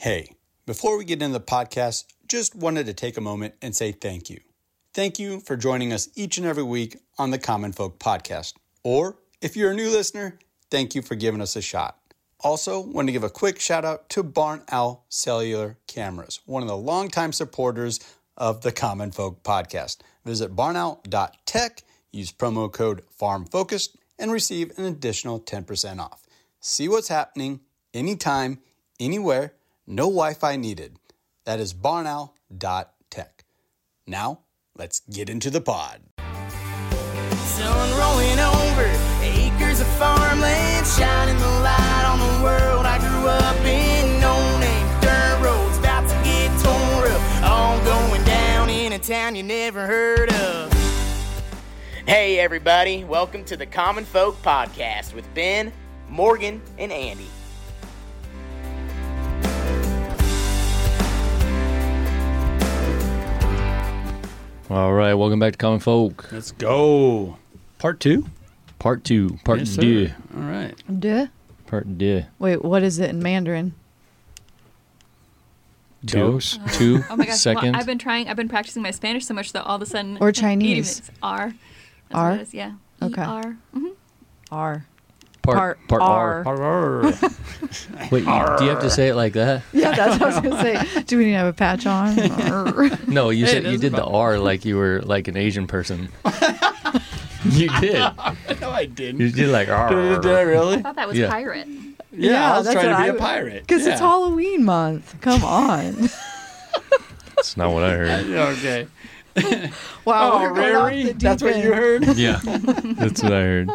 Hey, before we get into the podcast, just wanted to take a moment and say thank you. Thank you for joining us each and every week on the Common Folk Podcast. Or, if you're a new listener, thank you for giving us a shot. Also, want to give a quick shout out to Barn Owl Cellular Cameras, one of the longtime supporters of the Common Folk Podcast. Visit barnowl.tech, use promo code FARMFOCUSED, and receive an additional 10% off. See what's happening anytime, anywhere, no Wi-Fi needed. That is barnowl.tech. Now, let's get into the pod. Sun rolling over acres of farmland, shining the light on the world I grew up in. No name dirt roads about to get tore up, all going down in a town you never heard of. Hey everybody, welcome to the Common Folk Podcast with Ben, Morgan, and Andy. All right, welcome back to Common Folk. Let's go. Part two? Part two. Part Yes, deux. sir. All right. Duh? Part deux. Wait, what is it in Mandarin? Dos. Two. Oh my gosh! Second. Well, I've been practicing my Spanish so much that all of a sudden Or Chinese. It's R. That's R? what it is, yeah. Okay. R. Mm-hmm. R. Part R. Wait, do you have to say it like that? Yeah, that's what I was going to say. Do we need to have a patch on? No, you said It you is did the R like you were like an Asian person. You did. No, I didn't. You did like R. Did I really? I thought that was Yeah. pirate. Yeah, I was that's trying what to be I a pirate. Because it's Halloween month. Come on. That's not what I heard. Okay. Wow, Oh, we're going off really? the deep That's what end. you heard? Yeah, that's what I heard.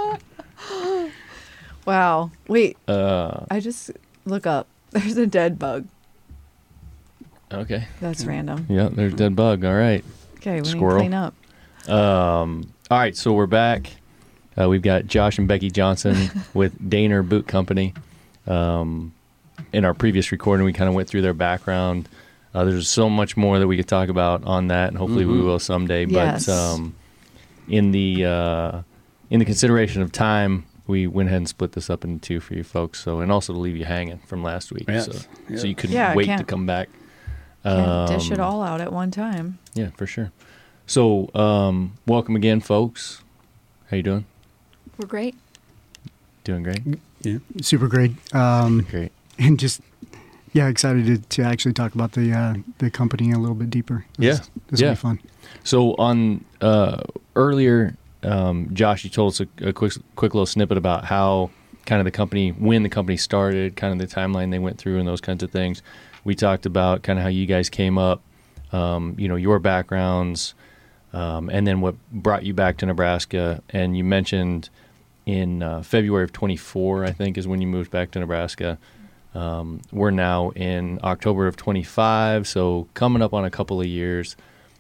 Wow. Wait, Uh, I just look up. There's a dead bug. okay. That's random. Yeah, there's dead bug. All right. Okay, we Squirrel. need to clean up. All right, so we're back. We've got Josh and Becky Johnson with Daner Boot Company. In our previous recording, we kind of went through their background. There's so much more that we could talk about on that, and hopefully we will someday. Yes. But in the consideration of time, we went ahead and split this up into two for you folks. So, and also to leave you hanging from last week, Yes. so you couldn't Yeah, I wait to can't- come back. Can't dish it all out at one time. Yeah, for sure. So, welcome again, folks. How you doing? We're great. Doing great. Yeah. Super great. Great. And just, excited to actually talk about the company a little bit deeper. This will Yeah. be fun. So on earlier, Josh, you told us a quick little snippet about how kind of the company, when the company started, kind of the timeline they went through and those kinds of things. We talked about kind of how you guys came up, your backgrounds, and then what brought you back to Nebraska. And you mentioned in February of 24, I think, is when you moved back to Nebraska. We're now in October of 25, so coming up on a couple of years.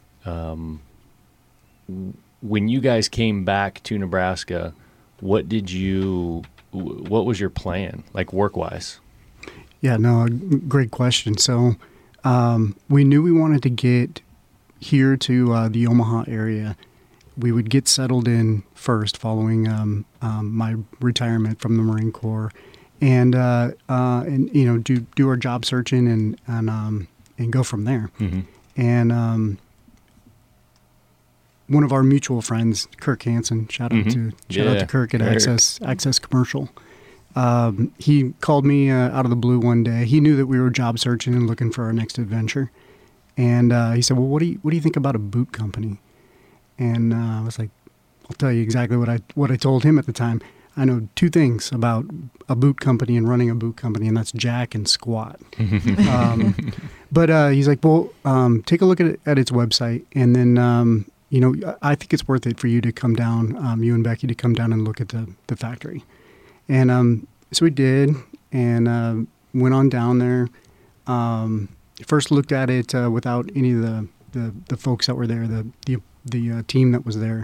When you guys came back to Nebraska, what was your plan, like work-wise? Yeah, no, great question. So we knew we wanted to get here to the Omaha area. We would get settled in first following my retirement from the Marine Corps, and do our job searching and go from there. Mm-hmm. And one of our mutual friends, Kirk Hansen, shout out to Kirk at Access Commercial. He called me out of the blue one day. He knew that we were job searching and looking for our next adventure, and he said, "Well, what do you think about a boot company?" And I was like, "I'll tell you exactly what I told him at the time. I know two things about a boot company and running a boot company, and that's jack and squat." But he's like, "Well, take a look at its website, and then I think it's worth it for you to come down, you and Becky, to come down and look at the factory." And so we did, and went on down there. First looked at it without any of the folks that were there, the team that was there,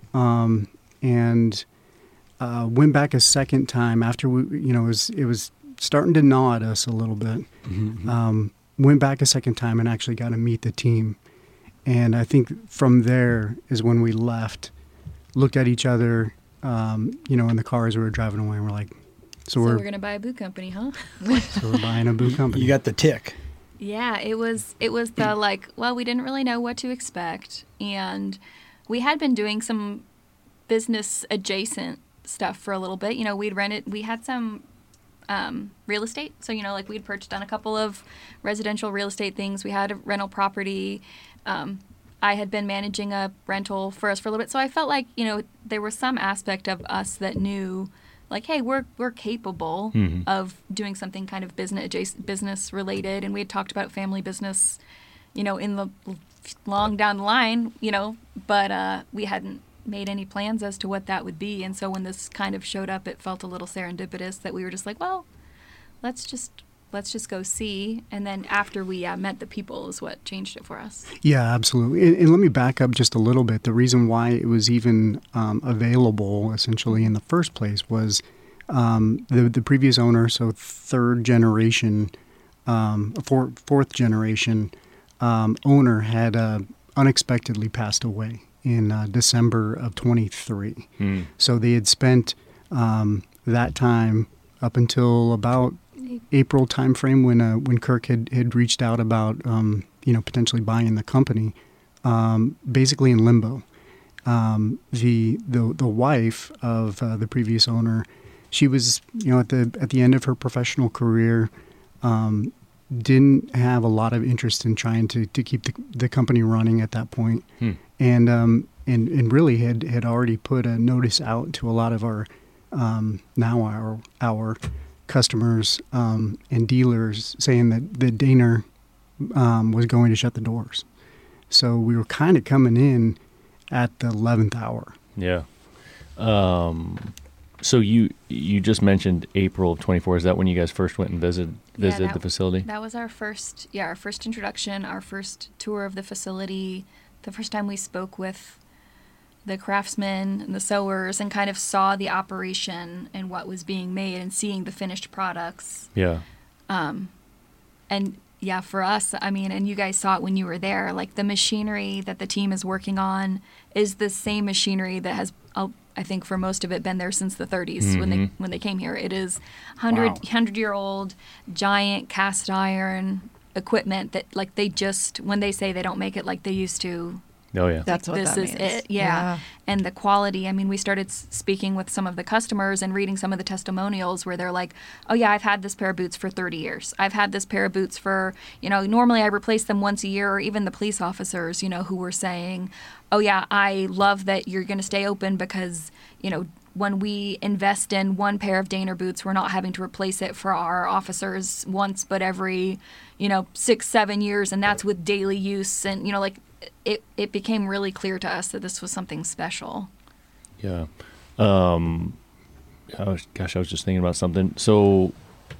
and went back a second time after it was starting to gnaw at us a little bit. Mm-hmm. Went back a second time and actually got to meet the team. And I think from there is when we left, looked at each other, in the car as we were driving away, and we're like, So we're going to buy a boot company, huh? so we're buying a boot company. You got the tick. Yeah, it was the like, well, we didn't really know what to expect, and we had been doing some business adjacent stuff for a little bit. You know, we had some real estate. So, you know, like we'd done a couple of residential real estate things. We had a rental property. I had been managing a rental for us for a little bit. So I felt like, you know, there was some aspect of us that knew, like, hey, we're capable of doing something kind of business related. And we had talked about family business, you know, in the long down the line, you know, but we hadn't made any plans as to what that would be. And so when this kind of showed up, it felt a little serendipitous that we were just like, well, let's just go see. And then after we met the people is what changed it for us. Yeah, absolutely. And let me back up just a little bit. The reason why it was even available essentially in the first place was the previous owner, so fourth generation owner had unexpectedly passed away in December of 23. So they had spent that time up until about April timeframe when Kirk had reached out about potentially buying the company, basically in limbo. The wife of the previous owner, she was at the end of her professional career, didn't have a lot of interest in trying to keep the company running at that point, and really had already put a notice out to a lot of our customers and dealers saying that Daner was going to shut the doors. So we were kind of coming in at the 11th hour. Yeah. So you just mentioned April of 24. Is that when you guys first went and visited the facility? That was our first introduction, our first tour of the facility, the first time we spoke with the craftsmen and the sewers and kind of saw the operation and what was being made and seeing the finished products. Yeah. And yeah, for us, I mean, and you guys saw it when you were there, like the machinery that the team is working on is the same machinery that has, I think for most of it, been there since the 30s when they came here. It is 100-year-old giant cast iron equipment that like they just, when they say they don't make it like they used to, oh yeah, that's what this that is means. it. Yeah. And the quality. I mean, we started speaking with some of the customers and reading some of the testimonials where they're like, "Oh yeah, I've had this pair of boots for 30 years. I've had this pair of boots for, normally I replace them once a year." Or even the police officers, who were saying, "Oh yeah, I love that you're going to stay open because, when we invest in one pair of Daner boots, we're not having to replace it for our officers once, but every, 6-7 years, and that's with daily use." And it became really clear to us that this was something special. Yeah. I was just thinking about something. So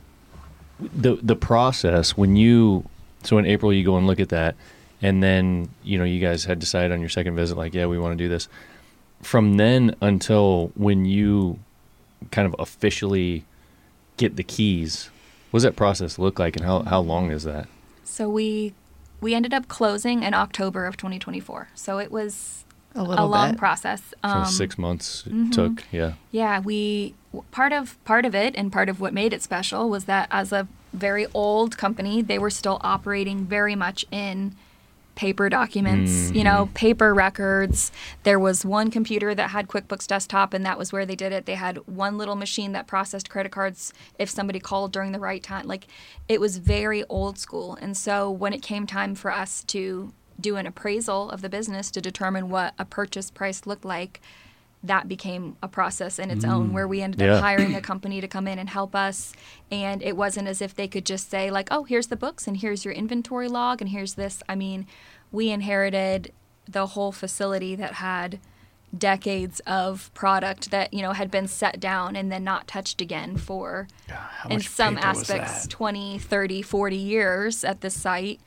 the process so in April you go and look at that, and then you guys had decided on your second visit, like, yeah, we want to do this. From then until when you kind of officially get the keys, what does that process look like, and how long is that? So we ended up closing in October of 2024. So it was a long process. So 6 months it took, yeah. Yeah, part of it, and part of what made it special was that as a very old company, they were still operating very much in paper documents, paper records. There was one computer that had QuickBooks Desktop, and that was where they did it. They had one little machine that processed credit cards if somebody called during the right time. Like, it was very old school. And so when it came time for us to do an appraisal of the business to determine what a purchase price looked like, that became a process in its own, where we ended up hiring a company to come in and help us. And it wasn't as if they could just say, like, "Oh, here's the books and here's your inventory log and here's this." I mean, we inherited the whole facility that had decades of product that, had been set down and then not touched again for, in some aspects, 20, 30, 40 years at the site.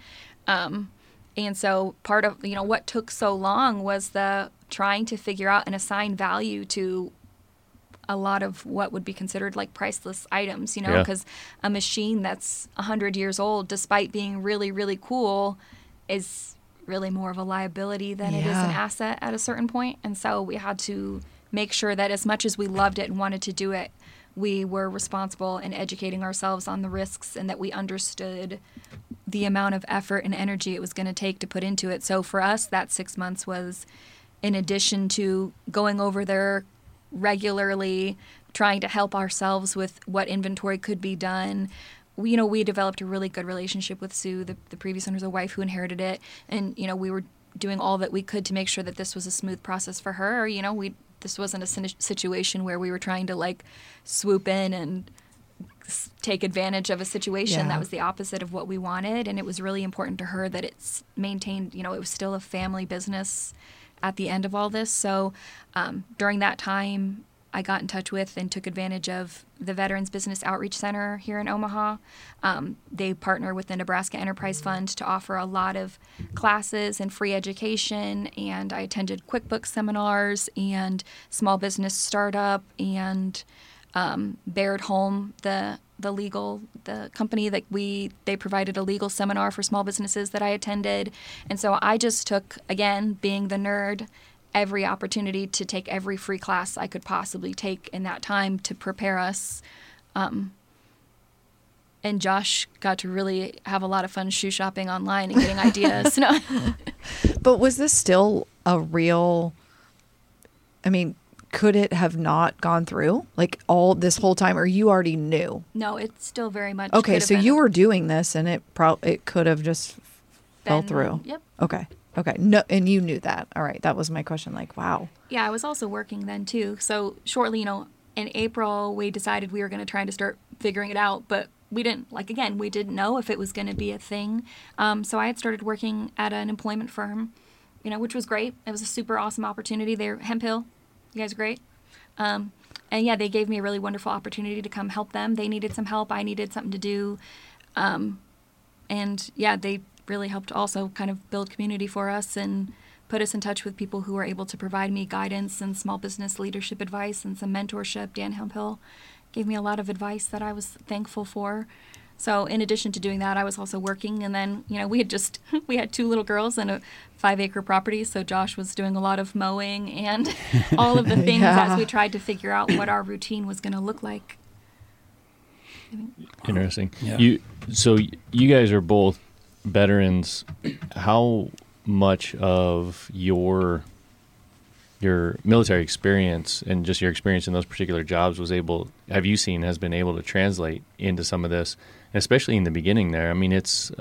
And so part of, what took so long was the trying to figure out and assign value to a lot of what would be considered like priceless items, because a machine that's 100 years old, despite being really, really cool, is really more of a liability than it is an asset at a certain point. And so we had to make sure that as much as we loved it and wanted to do it, we were responsible in educating ourselves on the risks and that we understood the amount of effort and energy it was going to take to put into it. So for us, that 6 months was in addition to going over there regularly, trying to help ourselves with what inventory could be done. We developed a really good relationship with Sue, the previous owner's wife who inherited it. And, we were doing all that we could to make sure that this was a smooth process for her. This wasn't a situation where we were trying to like swoop in and take advantage of a situation. Yeah. That was the opposite of what we wanted. And it was really important to her that it's maintained, it was still a family business at the end of all this. So during that time, I got in touch with and took advantage of the Veterans Business Outreach Center here in Omaha. They partner with the Nebraska Enterprise Fund to offer a lot of classes and free education. And I attended QuickBooks seminars and small business startup and Baird Home, the company that they provided a legal seminar for small businesses that I attended. And so I just took, again, being the nerd, every opportunity to take every free class I could possibly take in that time to prepare us. And Josh got to really have a lot of fun shoe shopping online and getting ideas. No. But was this still a real, could it have not gone through like all this whole time, or you already knew? No, it's still very much. Okay, so you were doing this and it could have just fell through. Yep. Okay. No, and you knew that. All right. That was my question. Like, wow. Yeah, I was also working then too. So shortly, in April, we decided we were going to try to start figuring it out, but we didn't, we didn't know if it was going to be a thing. So I had started working at an employment firm, which was great. It was a super awesome opportunity. They're Hemp Hill. You guys are great. And yeah, they gave me a really wonderful opportunity to come help them. They needed some help. I needed something to do. And yeah, they really helped also kind of build community for us and put us in touch with people who were able to provide me guidance and small business leadership advice and some mentorship. Dan Hemphill gave me a lot of advice that I was thankful for. So in addition to doing that, I was also working. And then, we had 2 little girls and a 5-acre property. So Josh was doing a lot of mowing and all of the things as we tried to figure out what our routine was going to look like. Interesting. Yeah. So you guys are both veterans. How much of your military experience and just your experience in those particular jobs has been able to translate into some of this, especially in the beginning there? It's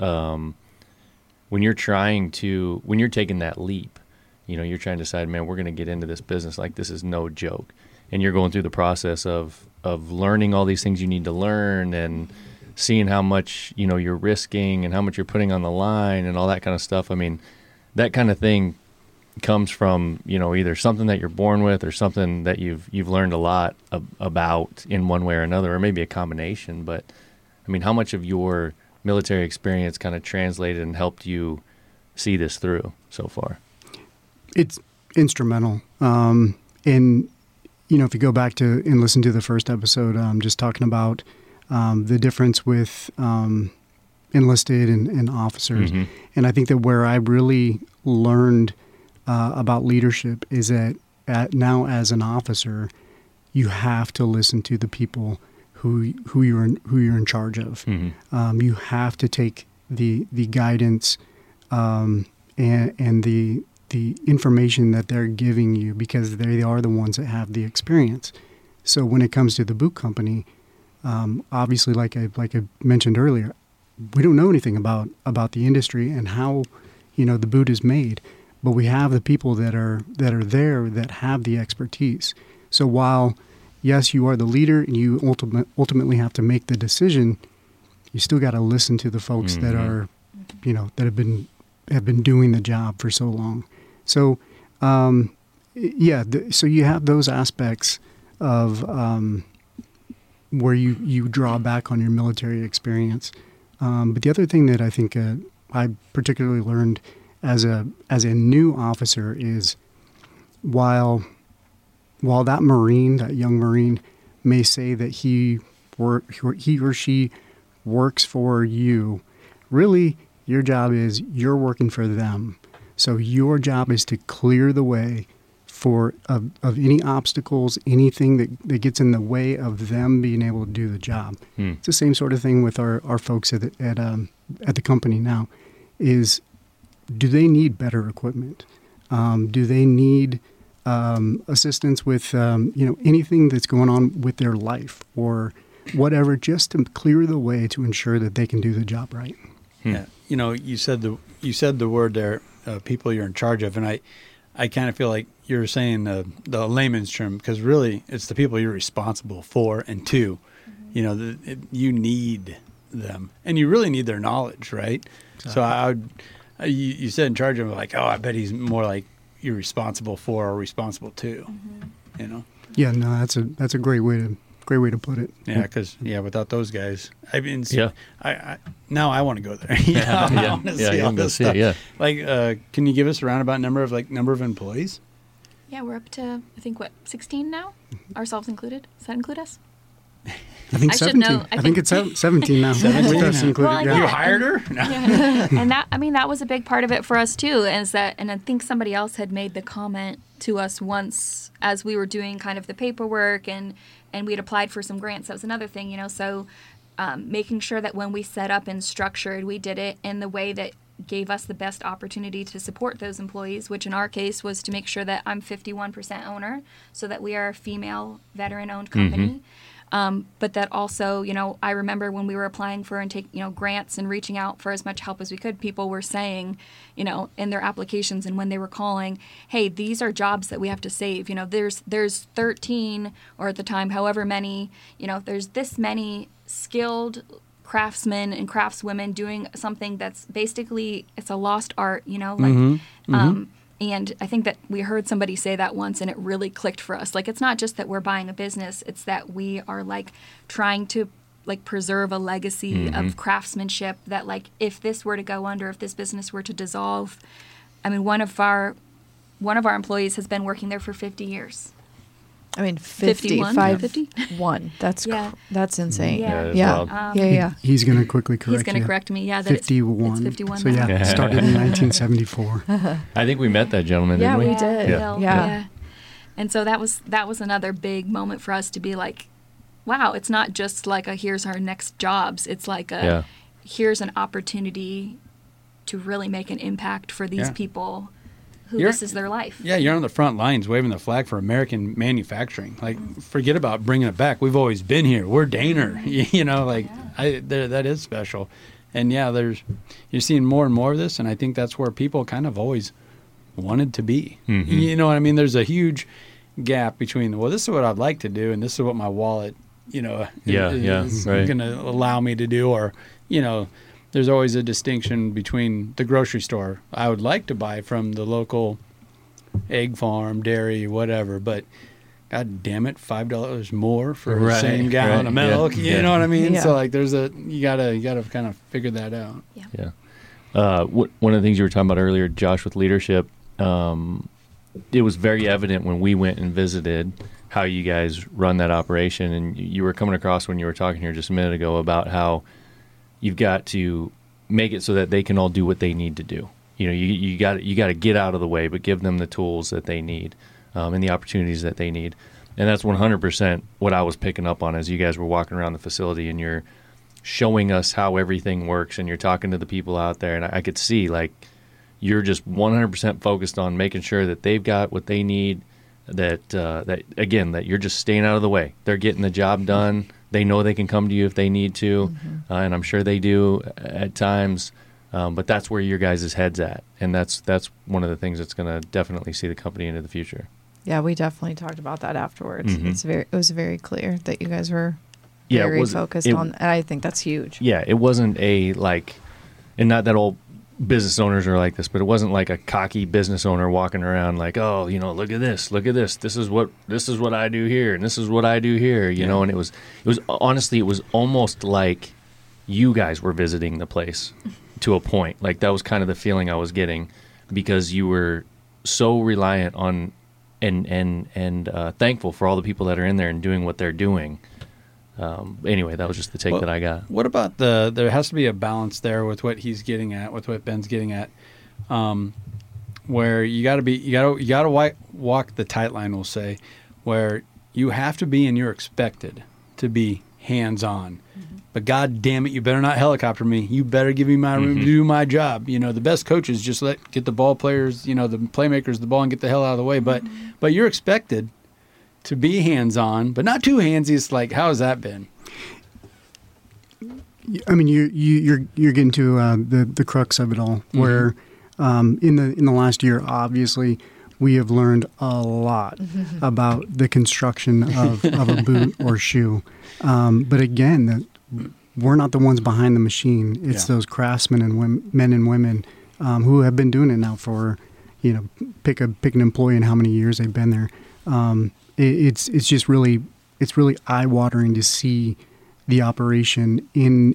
when you're taking that leap, you're trying to decide, man, we're going to get into this business. Like, this is no joke. And you're going through the process of learning all these things you need to learn and seeing how much, you're risking and how much you're putting on the line and all that kind of stuff. That kind of thing comes from, either something that you're born with or something that you've learned a lot about in one way or another, or maybe a combination. But how much of your military experience kind of translated and helped you see this through so far? It's instrumental. And, if you go back to and listen to the first episode, just talking about the difference with enlisted and officers. Mm-hmm. And I think that where I really learned about leadership is that now as an officer, you have to listen to the people who you're in charge of. Mm-hmm. You have to take the guidance and the information that they're giving you, because they are the ones that have the experience. So when it comes to the boot company, obviously, like I mentioned earlier, we don't know anything about the industry and how the boot is made, but we have the people that are there that have the expertise. So while yes, you are the leader and you ultimately have to make the decision, you still got to listen to the folks that are that have been doing the job for so long. So so you have those aspects of where you draw back on your military experience. But the other thing that I think I particularly learned as a new officer is while that young Marine may say that he or she works for you, really your job is you're working for them. So your job is to clear the way of any obstacles, anything that gets in the way of them being able to do the job. It's the same sort of thing with our folks at the company now. Is do they need better equipment? Do they need assistance with anything that's going on with their life or whatever, just to clear the way to ensure that they can do the job right? Yeah, you said the word there, people you're in charge of, and I kind of feel like you're saying the layman's term, because really it's the people you're responsible for and to. You need them, and you really need their knowledge, right? Exactly. So you said in charge of them, like, oh, I bet he's more like you're responsible for or responsible to. Yeah, no, that's a great way to put it. Yeah, because without those guys, I mean, yeah. I now I want to go there. I want to see all this stuff. Yeah, like, can you give us a roundabout number of employees? Yeah, we're up to, I think, 16 now, ourselves included. Does that include us? I think I should 17. know. I think it's 17 now. 17 with us included. Well, yeah. You hired her? No. Yeah. And that was a big part of it for us too, and I think somebody else had made the comment to us once as we were doing kind of the paperwork and we had applied for some grants. That was another thing, so making sure that when we set up and structured, we did it in the way that gave us the best opportunity to support those employees, which in our case was to make sure that I'm 51% owner, so that we are a female veteran-owned company. But that also, I remember when we were applying for and grants and reaching out for as much help as we could, people were saying, in their applications and when they were calling, hey, these are jobs that we have to save. There's 13, or at the time, however many, there's this many skilled craftsmen and craftswomen doing something that's basically, it's a lost art, and I think that we heard somebody say that once, and it really clicked for us. Like, it's not just that we're buying a business, it's that we are trying to preserve a legacy of craftsmanship that, if this were to go under, if this business were to dissolve, I mean, one of our employees has been working there for 50 years. I mean, 51? 51. That's insane. Yeah. He's going to quickly correct He's going to correct me. Yeah, that 51. It's 51. So yeah, started in 1974. I think we met that gentleman, didn't we? Yeah, we did. Yeah. And so that was another big moment for us to be like, wow, it's not just here's our next jobs. It's here's an opportunity to really make an impact for these people who this is their life. Yeah, you're on the front lines waving the flag for American manufacturing. Forget about bringing it back. We've always been here. We're Daner. That is special. And you're seeing more and more of this, and I think that's where people kind of always wanted to be. Mm-hmm. You know what I mean? There's a huge gap between, well, this is what I'd like to do, and this is what my wallet, is going to allow me to do, or, there's always a distinction between the grocery store. I would like to buy from the local egg farm, dairy, whatever, but God damn it, $5 more for the same gallon of milk. Yeah. You know what I mean? Yeah. So you gotta kind of figure that out. Yeah. One of the things you were talking about earlier, Josh, with leadership, it was very evident when we went and visited how you guys run that operation, and you were coming across when you were talking here just a minute ago about how you've got to make it so that they can all do what they need to do. You got to get out of the way, but give them the tools that they need and the opportunities that they need. And that's 100% what I was picking up on as you guys were walking around the facility and you're showing us how everything works and you're talking to the people out there. And I could see you're just 100% focused on making sure that they've got what they need, that you're just staying out of the way. They're getting the job done. They know they can come to you if they need to, and I'm sure they do at times. But that's where your guys' head's at, and that's one of the things that's going to definitely see the company into the future. Yeah, we definitely talked about that afterwards. Mm-hmm. It was very clear that you guys were very focused on, and I think that's huge. Yeah, it wasn't and not that all business owners are like this, but it wasn't like a cocky business owner walking around like, oh, look at this, this is what I do here, and this is what I do here, and it was honestly, it was almost like you guys were visiting the place to a point. Like, that was kind of the feeling I was getting, because you were so reliant on and thankful for all the people that are in there and doing what they're doing. Anyway, that was just the take that I got. What about there has to be a balance there with what he's getting at, with what Ben's getting at. where you got to walk the tight line, we'll say, where you have to be and you're expected to be hands-on. But God damn it, you better not helicopter me. You better give me my room to do my job. You know, the best coaches just get the ball players, you know, the playmakers the ball and get the hell out of the way. But you're expected to be hands-on, but not too handsy. It's like, how has that been? I mean, you're getting to the crux of it all, where in the last year, obviously, we have learned a lot about the construction of a boot or shoe. But again, we're not the ones behind the machine. It's those craftsmen and men and women who have been doing it now for, you know, pick an employee and how many years they've been there. It's just really eye-watering to see the operation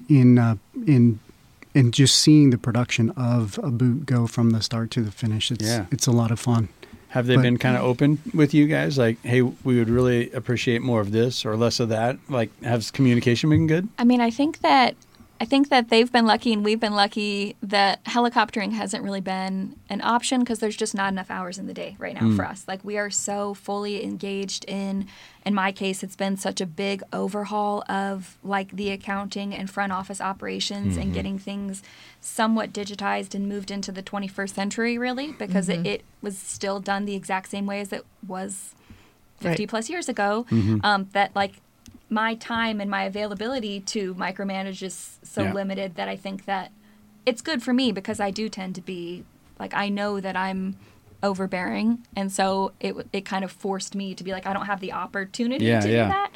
in just seeing the production of a boot go from the start to the finish. It's a lot of fun. Have they been kind of open with you guys? Like, hey, we would really appreciate more of this or less of that? Like, has communication been good? I mean, I think that they've been lucky and we've been lucky that helicoptering hasn't really been an option because there's just not enough hours in the day right now for us. Like, we are so fully engaged in my case, it's been such a big overhaul of like the accounting and front office operations and getting things somewhat digitized and moved into the 21st century, really, because it was still done the exact same way as it was 50 plus years ago. That like my time and my availability to micromanage is so limited that I think that it's good for me because I do tend to be like, I know that I'm overbearing, and so it kind of forced me to be like, I don't have the opportunity to do that.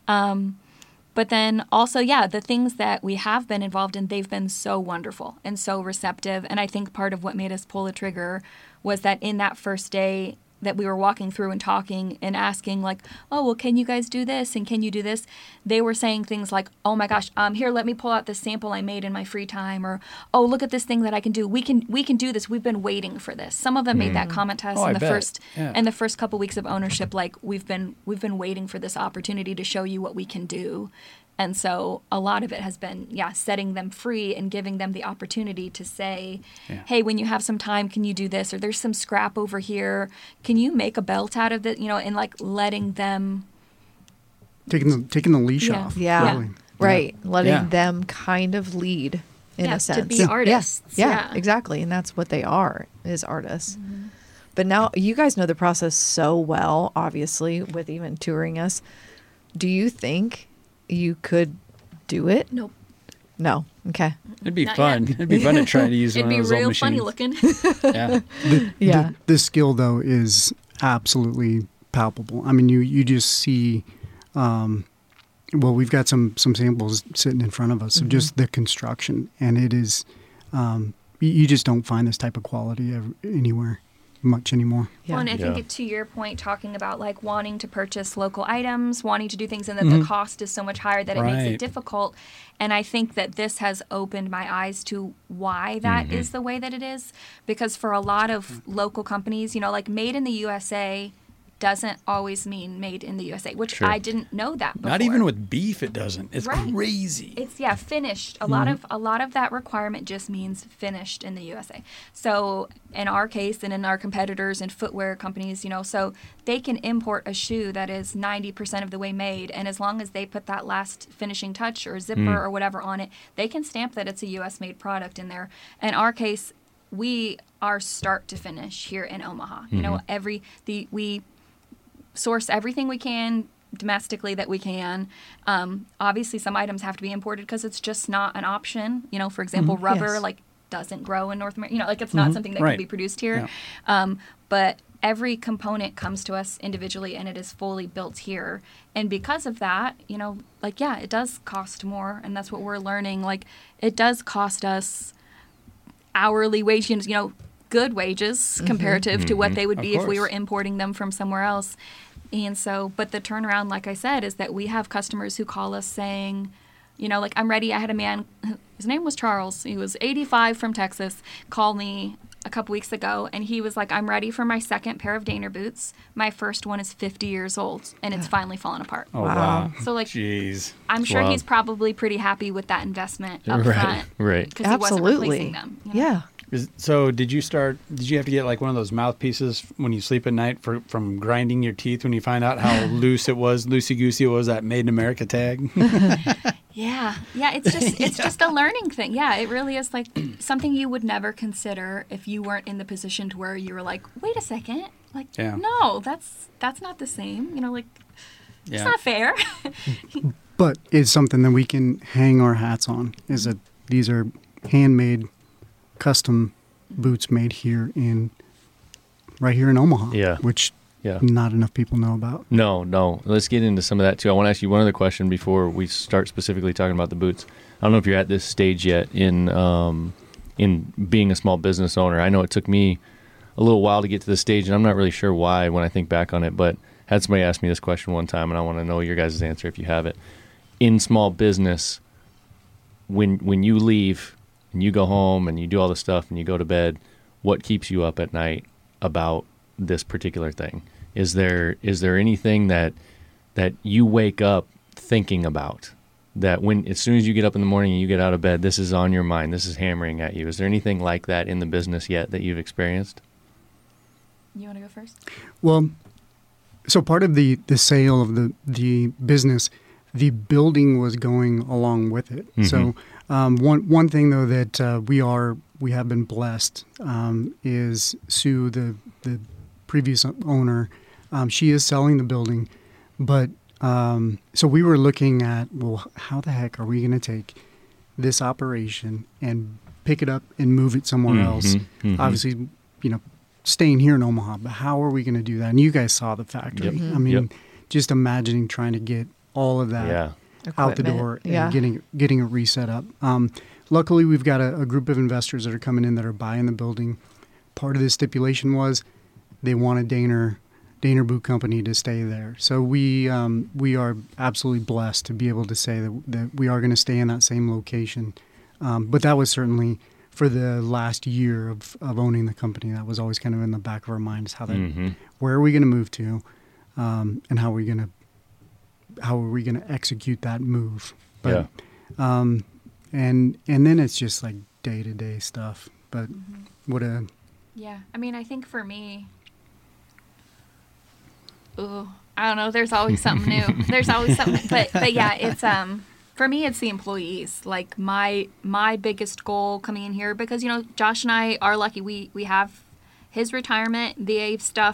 But then also, the things that we have been involved in, they've been so wonderful and so receptive. And I think part of what made us pull the trigger was that in that first day that we were walking through and talking and asking like, oh, well, can you guys do this? And can you do this? They were saying things like, oh my gosh, here, let me pull out this sample I made in my free time. Or, oh, look at this thing that I can do. We can do this. We've been waiting for this. Some of them made that comment to us in the first couple weeks of ownership. Like we've been waiting for this opportunity to show you what we can do. And so a lot of it has been, setting them free and giving them the opportunity to say, hey, when you have some time, can you do this? Or there's some scrap over here. Can you make a belt out of it? You know, and like letting them. Taking the leash off. Yeah. Really. Right. Letting them kind of lead in a sense. To be artists. Yeah, exactly. And that's what they are, is artists. But now you guys know the process so well, obviously, with even touring us. Do you think you could do it? Nope. No. Okay. It'd be fun. It'd be fun to try to use one of those old machines. It'd be real funny looking. The skill, though, is absolutely palpable. I mean, you just see, we've got some samples sitting in front of us of just the construction, and it is, you just don't find this type of quality anywhere much anymore. Well, and I think to your point, talking about like wanting to purchase local items, wanting to do things, and that the cost is so much higher that it makes it difficult. And I think that this has opened my eyes to why that is the way that it is. Because for a lot of local companies, you know, like made in the USA doesn't always mean made in the USA, which I didn't know that before. Not even with beef it doesn't. It's crazy. It's finished. A lot of that requirement just means finished in the USA. So in our case and in our competitors and footwear companies, you know, so they can import a shoe that is 90% of the way made, and as long as they put that last finishing touch or zipper or whatever on it, they can stamp that it's a US made product in there. In our case, we are start to finish here in Omaha. You know, we source everything we can domestically that we can. Obviously, some items have to be imported because it's just not an option. You know, for example, rubber doesn't grow in North America. You know, like it's not something that can be produced here. Yeah. But every component comes to us individually, and it is fully built here. And because of that, you know, like it does cost more, and that's what we're learning. Like it does cost us hourly wages. You know, good wages comparative to what they would be if we were importing them from somewhere else. And so, but the turnaround, like I said, is that we have customers who call us saying, you know, like, I'm ready. I had a man, his name was Charles. He was 85 from Texas, called me a couple weeks ago, and he was like, I'm ready for my second pair of Daner boots. My first one is 50 years old, and it's finally fallen apart. Oh, wow. So, like, jeez. I'm sure he's probably pretty happy with that investment up front. Right. Because he wasn't replacing them. You know? Yeah. So did you have to get like one of those mouthpieces when you sleep at night from grinding your teeth when you find out how loosey-goosey it was, that Made in America tag? Yeah. It's just a learning thing. Yeah, it really is like something you would never consider if you weren't in the position to where you were like, wait a second, like, no, that's not the same. Like, it's not fair. But it's something that we can hang our hats on. Is that these are handmade, custom boots made right here in Omaha. Yeah. Which not enough people know about. No. Let's get into some of that too. I want to ask you one other question before we start specifically talking about the boots. I don't know if you're at this stage yet in being a small business owner. I know it took me a little while to get to this stage, and I'm not really sure why when I think back on it, but I had somebody ask me this question one time, and I want to know your guys' answer if you have it. In small business, when you leave and you go home and you do all the stuff and you go to bed, what keeps you up at night about this particular thing? Is there anything that you wake up thinking about, that as soon as you get up in the morning and you get out of bed, this is on your mind, this is hammering at you? Is there anything like that in the business yet that you've experienced? You want to go first? Well, so part of the sale of the business, the building was going along with it. Mm-hmm. So one thing though that we have been blessed is Sue, the previous owner. She is selling the building, but so we were looking at, well, how the heck are we going to take this operation and pick it up and move it somewhere else? Mm-hmm. Obviously, staying here in Omaha, but how are we going to do that? And you guys saw the factory. Yep. I mean, just imagining trying to get all of that out the door and getting it reset up. Luckily, we've got a group of investors that are coming in that are buying the building. Part of the stipulation was they want a Daner Boot Company to stay there. So we are absolutely blessed to be able to say that we are going to stay in that same location. But that was certainly for the last year of owning the company. That was always kind of in the back of our minds, where are we going to move to, and how are we going to execute that move? But and then it's just like day-to-day stuff. But I mean, I think for me, I don't know, there's always something new. There's always something, but yeah, it's for me, it's the employees. Like my biggest goal coming in here, because Josh and I are lucky. We have his retirement, the stuff.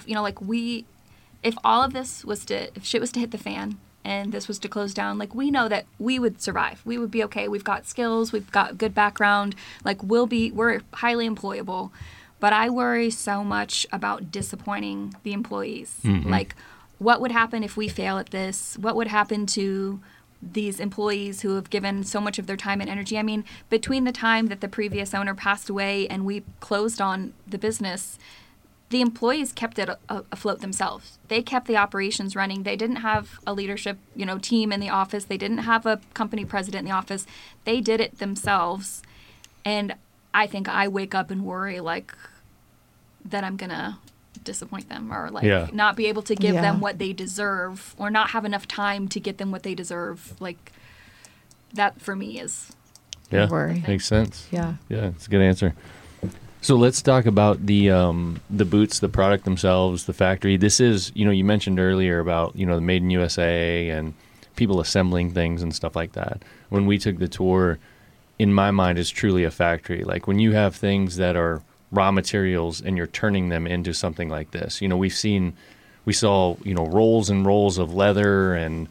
If all of this if shit was to hit the fan and this was to close down, like, we know that we would survive. We would be okay. We've got skills. We've got good background. Like, we're highly employable. But I worry so much about disappointing the employees. Mm-hmm. Like, what would happen if we fail at this? What would happen to these employees who have given so much of their time and energy? I mean, between the time that the previous owner passed away and we closed on the business, the employees kept it afloat themselves. They kept the operations running. They didn't have a leadership, team in the office. They didn't have a company president in the office. They did it themselves. And I think I wake up and worry, like, that I'm going to disappoint them, or not be able to give them what they deserve, or not have enough time to get them what they deserve. Like, that for me is worry. Makes sense. Yeah, it's a good answer. So let's talk about the boots, the product themselves, the factory. This is, you mentioned earlier about, the Made in USA and people assembling things and stuff like that. When we took the tour, in my mind, it's truly a factory. Like, when you have things that are raw materials and you're turning them into something like this, we saw rolls and rolls of leather, and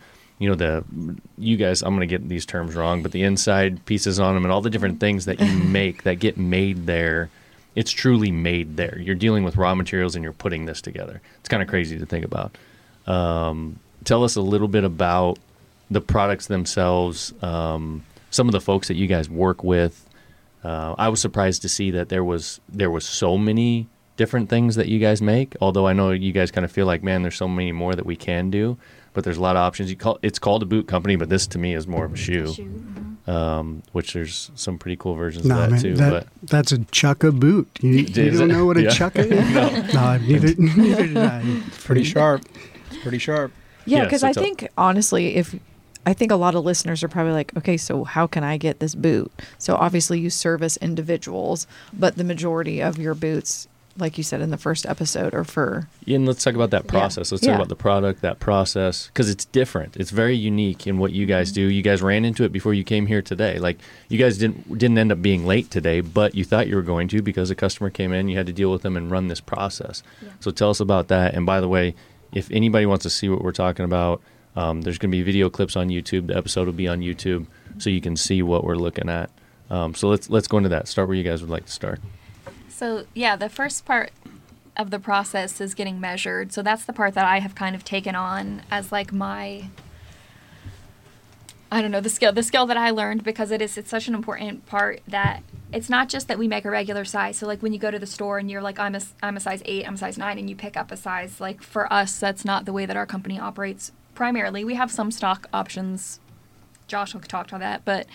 you guys, I'm going to get these terms wrong, but the inside pieces on them and all the different things that you make that get made there. It's truly made there. You're dealing with raw materials and you're putting this together. It's kind of crazy to think about. Tell us a little bit about the products themselves, some of the folks that you guys work with. I was surprised to see that there was so many different things that you guys make, although I know you guys kind of feel like, man, there's so many more that we can do, but there's a lot of options. It's called a boot company, but this to me is more of a shoe. Which there's some pretty cool versions of that too. But that's a chukka boot. You don't know what a chukka is? No, neither did I. Pretty sharp. It's pretty sharp. Yeah, because I think, honestly, if I think a lot of listeners are probably like, okay, so how can I get this boot? So obviously you service individuals, but the majority of your boots, like you said in the first episode, are for... Yeah, and let's talk about that process. Let's talk about the product, that process, because it's different. It's very unique in what you guys do. You guys ran into it before you came here today. Like, you guys didn't end up being late today, but you thought you were going to because a customer came in, you had to deal with them and run this process. Yeah. So tell us about that. And by the way, if anybody wants to see what we're talking about, there's going to be video clips on YouTube. The episode will be on YouTube, so you can see what we're looking at. So let's go into that. Start where you guys would like to start. So yeah, the first part of the process is getting measured. So that's the part that I have kind of taken on as like my, I don't know, the skill that I learned, because it's such an important part that it's not just that we make a regular size. So like when you go to the store and you're like, I'm a size 8, I'm a size 9, and you pick up a size, like for us, that's not the way that our company operates. Primarily, we have some stock options. Josh will talk about that, but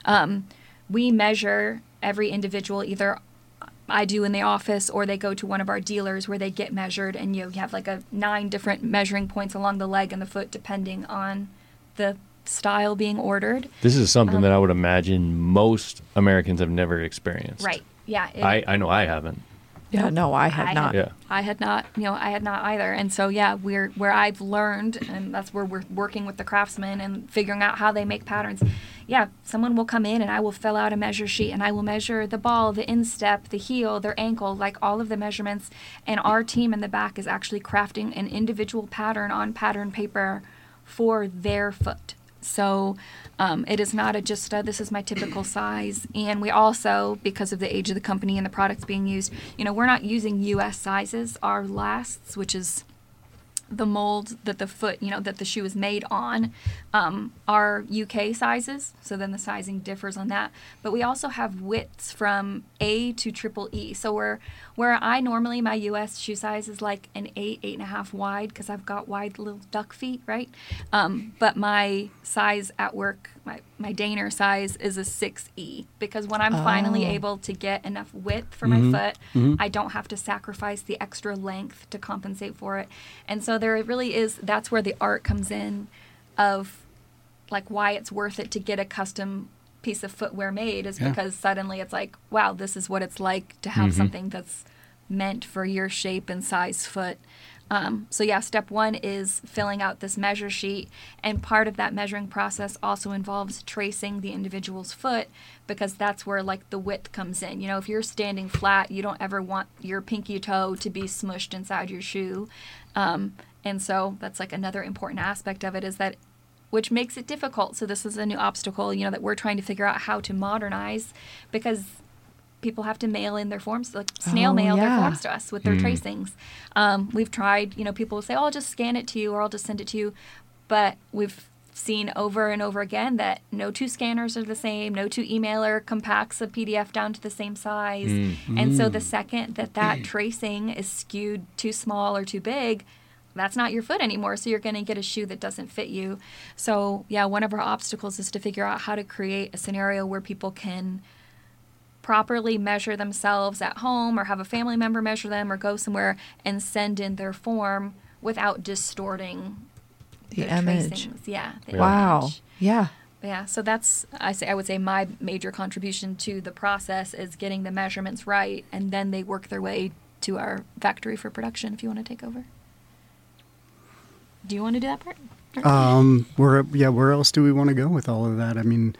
we measure every individual. Either I do in the office, or they go to one of our dealers where they get measured, and you have like 9 different measuring points along the leg and the foot, depending on the style being ordered. This is something that I would imagine most Americans have never experienced. Right. Yeah. I know I haven't. Yeah, no, I had not. I had not, I had not either. And so, yeah, where I've learned, and that's where we're working with the craftsmen and figuring out how they make patterns. Yeah, someone will come in and I will fill out a measure sheet, and I will measure the ball, the instep, the heel, their ankle, like all of the measurements. And our team in the back is actually crafting an individual pattern on pattern paper for their foot. So it is not this is my typical size. And we also, because of the age of the company and the products being used, we're not using U.S. sizes. Our lasts, which is the mold that the foot, that the shoe is made on, are UK sizes. So then the sizing differs on that. But we also have widths from A to triple E. So where I normally, my US shoe size is like an 8.5 wide, because I've got wide little duck feet, right? But my size at work, my Daner size is a 6E, because when I'm finally able to get enough width for my foot, I don't have to sacrifice the extra length to compensate for it. And so there really is, that's where the art comes in of like why it's worth it to get a custom piece of footwear made, is because suddenly it's like, wow, this is what it's like to have something that's meant for your shape and size foot. So yeah, step 1 is filling out this measure sheet, and part of that measuring process also involves tracing the individual's foot, because that's where like the width comes in. If you're standing flat, you don't ever want your pinky toe to be smushed inside your shoe. And so that's like another important aspect of it, is that, which makes it difficult. So this is a new obstacle, that we're trying to figure out how to modernize, because people have to mail in their forms, like snail mail their forms to us with their tracings. We've tried, people will say, oh, I'll just scan it to you, or I'll just send it to you. But we've seen over and over again that no 2 scanners are the same, no 2 emailer compacts a PDF down to the same size. And so the second that tracing is skewed too small or too big, that's not your foot anymore, so you're going to get a shoe that doesn't fit you. So, yeah, one of our obstacles is to figure out how to create a scenario where people can properly measure themselves at home, or have a family member measure them, or go somewhere and send in their form without distorting the image. Tracings. Yeah. Wow. Image. Yeah. Yeah, so that's, I would say my major contribution to the process is getting the measurements right, and then they work their way to our factory for production. If you want to take over. Do you want to do that part? Where else do we want to go with all of that? I mean,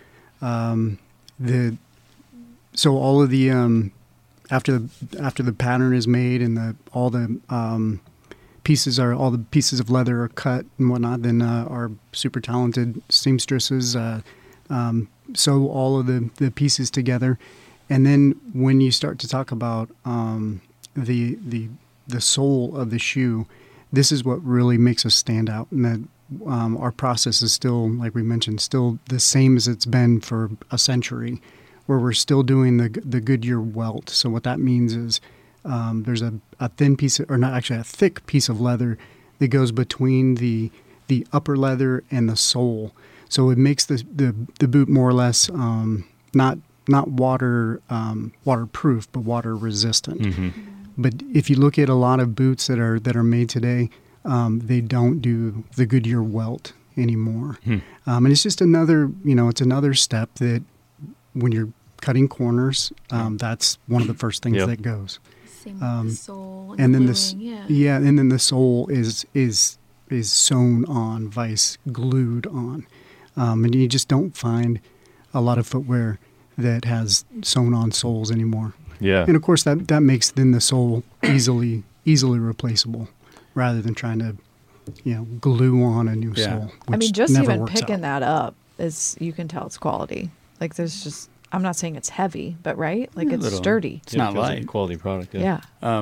so all of the after the pattern is made and all the pieces of leather are cut and whatnot, then our super talented seamstresses sew all of the pieces together, and then when you start to talk about the sole of the shoe, this is what really makes us stand out, and that our process is still, like we mentioned, still the same as it's been for a century, where we're still doing the Goodyear welt. So what that means is there's a thin piece of, or not actually a thick piece of leather that goes between the upper leather and the sole. So it makes the boot more or less not waterproof, but water resistant. But if you look at a lot of boots that are made today, they don't do the Goodyear welt. anymore. And it's just another, it's another step that when you're cutting corners, that's one of the first things that goes. Same with the sole And then gluing, and then the sole is sewn on, vice glued on. And you just don't find a lot of footwear that has sewn on soles anymore. Yeah. And of course that makes then the sole easily replaceable rather than trying to, glue on a new sole. I mean, which just never even works picking out. that up is, you can tell it's quality. Like there's just, I'm not saying it's heavy, but right? Like it's little. sturdy. It's not feels like light. a quality product. Yeah.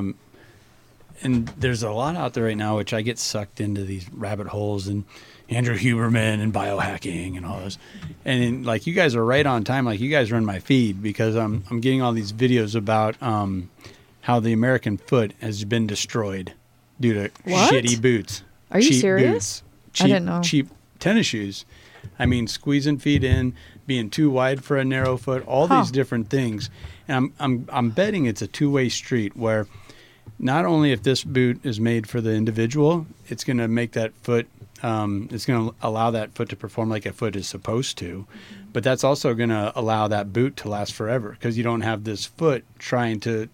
And there's a lot out there right now, which I get sucked into these rabbit holes and Andrew Huberman and biohacking and all this. And like you guys are right on time. Like you guys run my feed because I'm getting all these videos about how the American foot has been destroyed due to What? shitty boots. Are you cheap serious? Boots, I didn't know. Cheap tennis shoes. I mean, squeezing feet in, being too wide for a narrow foot, all these different things. And I'm betting it's a two-way street where not only if this boot is made for the individual, it's going to make that foot, it's going to allow that foot to perform like a foot is supposed to. But that's also going to allow that boot to last forever because you don't have this foot trying to,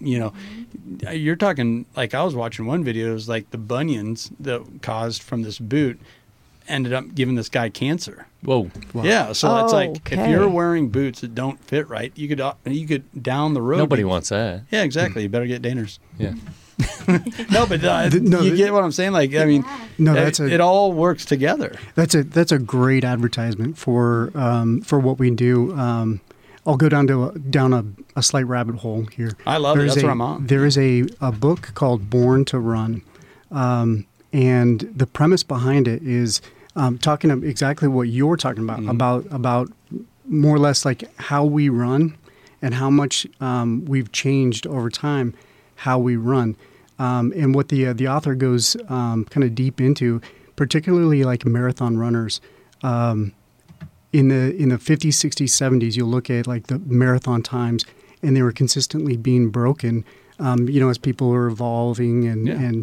you're talking, like I was watching one video, it was like the bunions that caused from this boot ended up giving this guy cancer. Whoa. Wow. Yeah, so it's like if Okay. you're wearing boots that don't fit right, you could down the road. Nobody wants that. Yeah, exactly. You better get Daners. Yeah. No, but you get what I'm saying. Like, I mean, No, it all works together. That's a great advertisement for what we do. I'll go down a slight rabbit hole here. I love it. That's what I'm on. There is a book called Born to Run, and the premise behind it is talking about exactly what you're talking about, about more or less like how we run and how much we've changed over time, how we run. And what the author goes kind of deep into, particularly like marathon runners, in the 50s, 60s, 70s, you'll look at like the marathon times, and they were consistently being broken. As people are evolving and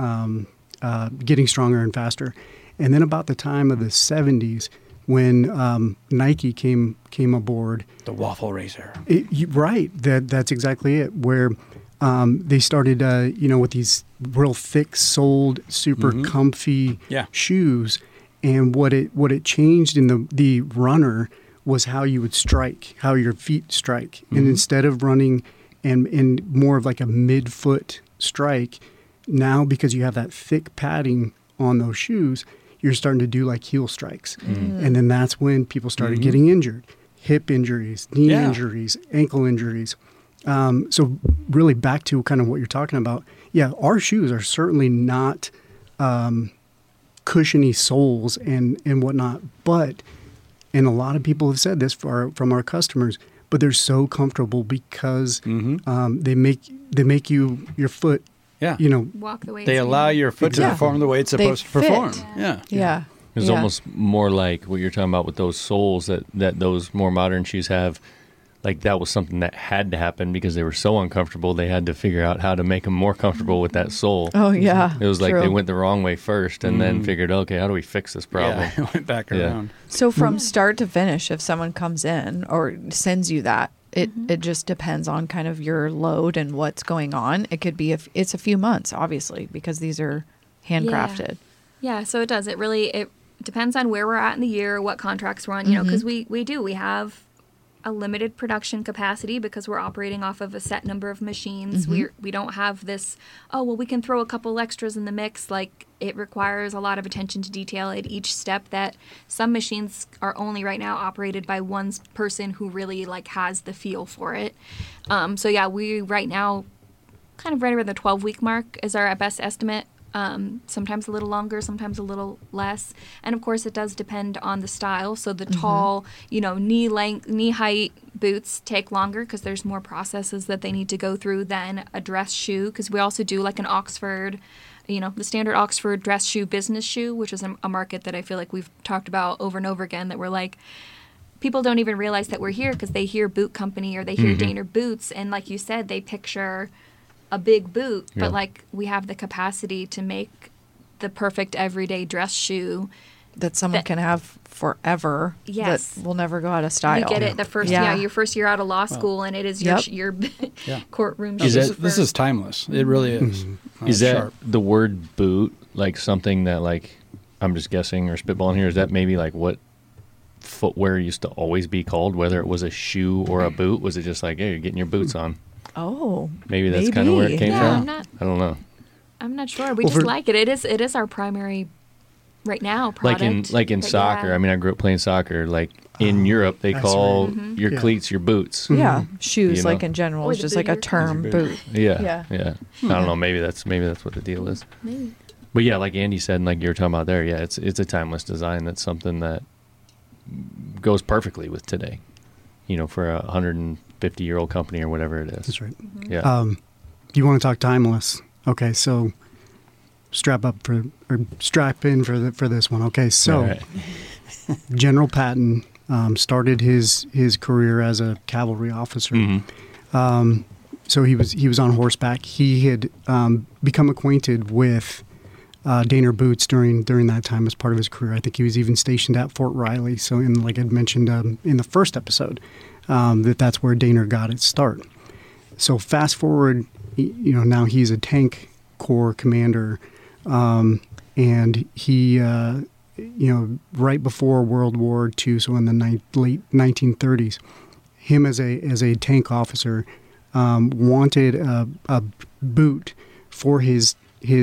getting stronger and faster. And then about the time of the 70s, when Nike came aboard, The waffle racer. right? That's exactly it. Where they started, with these real thick-soled, super comfy shoes, and what it changed in the runner was how you would strike, how your feet strike, and instead of running and more of like a mid-foot strike, now because you have that thick padding on those shoes, you're starting to do like heel strikes, and then that's when people started getting injured, hip injuries, knee injuries, ankle injuries. So really back to kind of what you're talking about. Yeah, our shoes are certainly not cushiony soles and whatnot, and a lot of people have said this from our customers, but they're so comfortable because they make your foot, walk the way They it's allow made. your foot to perform the way it's supposed to fit. perform. Yeah. Yeah. It was almost more like what you're talking about with those soles that those more modern shoes have. Like that was something that had to happen because they were so uncomfortable. They had to figure out how to make them more comfortable with that sole. Oh, yeah. It was like True. they went the wrong way first and then figured, okay, how do we fix this problem? Yeah, it went back Yeah. around. So from start to finish, if someone comes in or sends you that, it just depends on kind of your load and what's going on. It could be it's a few months, obviously, because these are handcrafted. Yeah, so it does. It depends on where we're at in the year, what contracts we're on, because we have a limited production capacity because we're operating off of a set number of machines. We don't have this, we can throw a couple extras in the mix. Like it requires a lot of attention to detail at each step that some machines are only right now operated by one person who really like has the feel for it. We right now kind of right around the 12-week mark is our best estimate. Sometimes a little longer, sometimes a little less. And of course, it does depend on the style. So the tall, knee length, knee height boots take longer because there's more processes that they need to go through than a dress shoe. Because we also do like an Oxford, the standard Oxford dress shoe, business shoe, which is a market that I feel like we've talked about over and over again, that we're like, people don't even realize that we're here because they hear boot company or they hear Daner boots. And like you said, they picture a big boot, but like we have the capacity to make the perfect everyday dress shoe that someone can have forever. Yes. That will never go out of style. You get it the first your first year out of law school, and it is your courtroom This shoes. is timeless. It really is. Is that Sharp. the word boot like something that like I'm just guessing or spitballing here? Is that maybe like what footwear used to always be called, whether it was a shoe or a boot? Was it just like, hey, you're getting your boots on? Oh, Maybe that's kind of where it came from. I don't know. I'm not sure. We just like it. It is our primary right now product. Like in soccer. I mean, I grew up playing soccer. Like in Europe, they call your cleats your boots. Yeah, shoes You know? like in general Or is the just boot like a of your term, boot. Yeah. I don't know. Maybe that's what the deal is. Maybe. But yeah, like Andy said, and like you were talking about there, yeah, it's a timeless design. That's something that goes perfectly with today. You know, for a 150-year-old company or whatever it is. That's right. Yeah. You want to talk timeless? Okay, so strap in for this one. Okay, so All right. General Patton started his career as a cavalry officer. Mm-hmm. So he was on horseback. He had become acquainted with Daner Boots during that time as part of his career. I think he was even stationed at Fort Riley. So, like I'd mentioned in the first episode, that's where Daner got its start. So fast forward, now he's a tank corps commander, and he, right before World War II, so in the late 1930s, him as a tank officer wanted a boot for his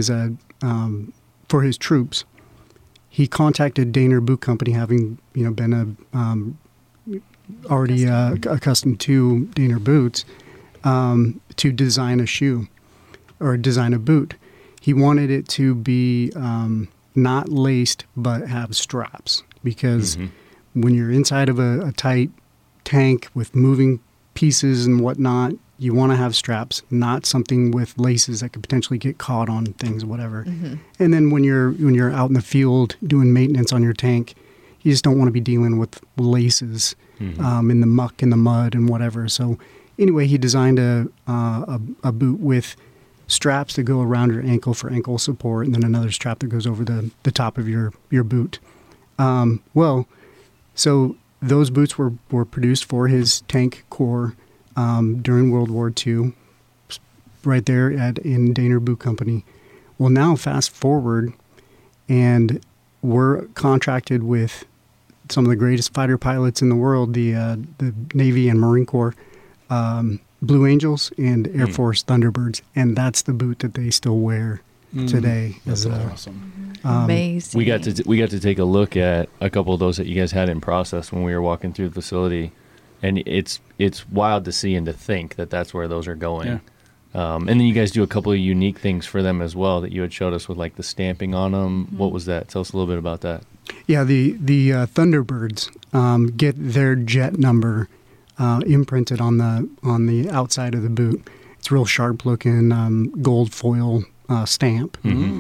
troops. He contacted Daner Boot Company, having been already accustomed to Daner boots, to design a shoe or design a boot. He wanted it to be not laced but have straps, because when you're inside of a tight tank with moving pieces and whatnot, you want to have straps, not something with laces that could potentially get caught on things, whatever. And then when you're out in the field doing maintenance on your tank, you just don't want to be dealing with laces in the muck and the mud and whatever. So anyway, he designed a boot with straps that go around your ankle for ankle support, and then another strap that goes over the top of your boot. So those boots were produced for his tank corps during World War II, right there in Daner Boot Company. Well, now fast forward, and we're contracted with some of the greatest fighter pilots in the world, the Navy and Marine Corps, Blue Angels and Air Force Thunderbirds, and that's the boot that they still wear today. That's awesome. Amazing. We got to take a look at a couple of those that you guys had in process when we were walking through the facility, and it's wild to see and to think that that's where those are going. Yeah. And then you guys do a couple of unique things for them as well that you had showed us with like the stamping on them. What was that? Tell us a little bit about that. Yeah, the Thunderbirds get their jet number imprinted on the outside of the boot. It's real sharp looking gold foil stamp.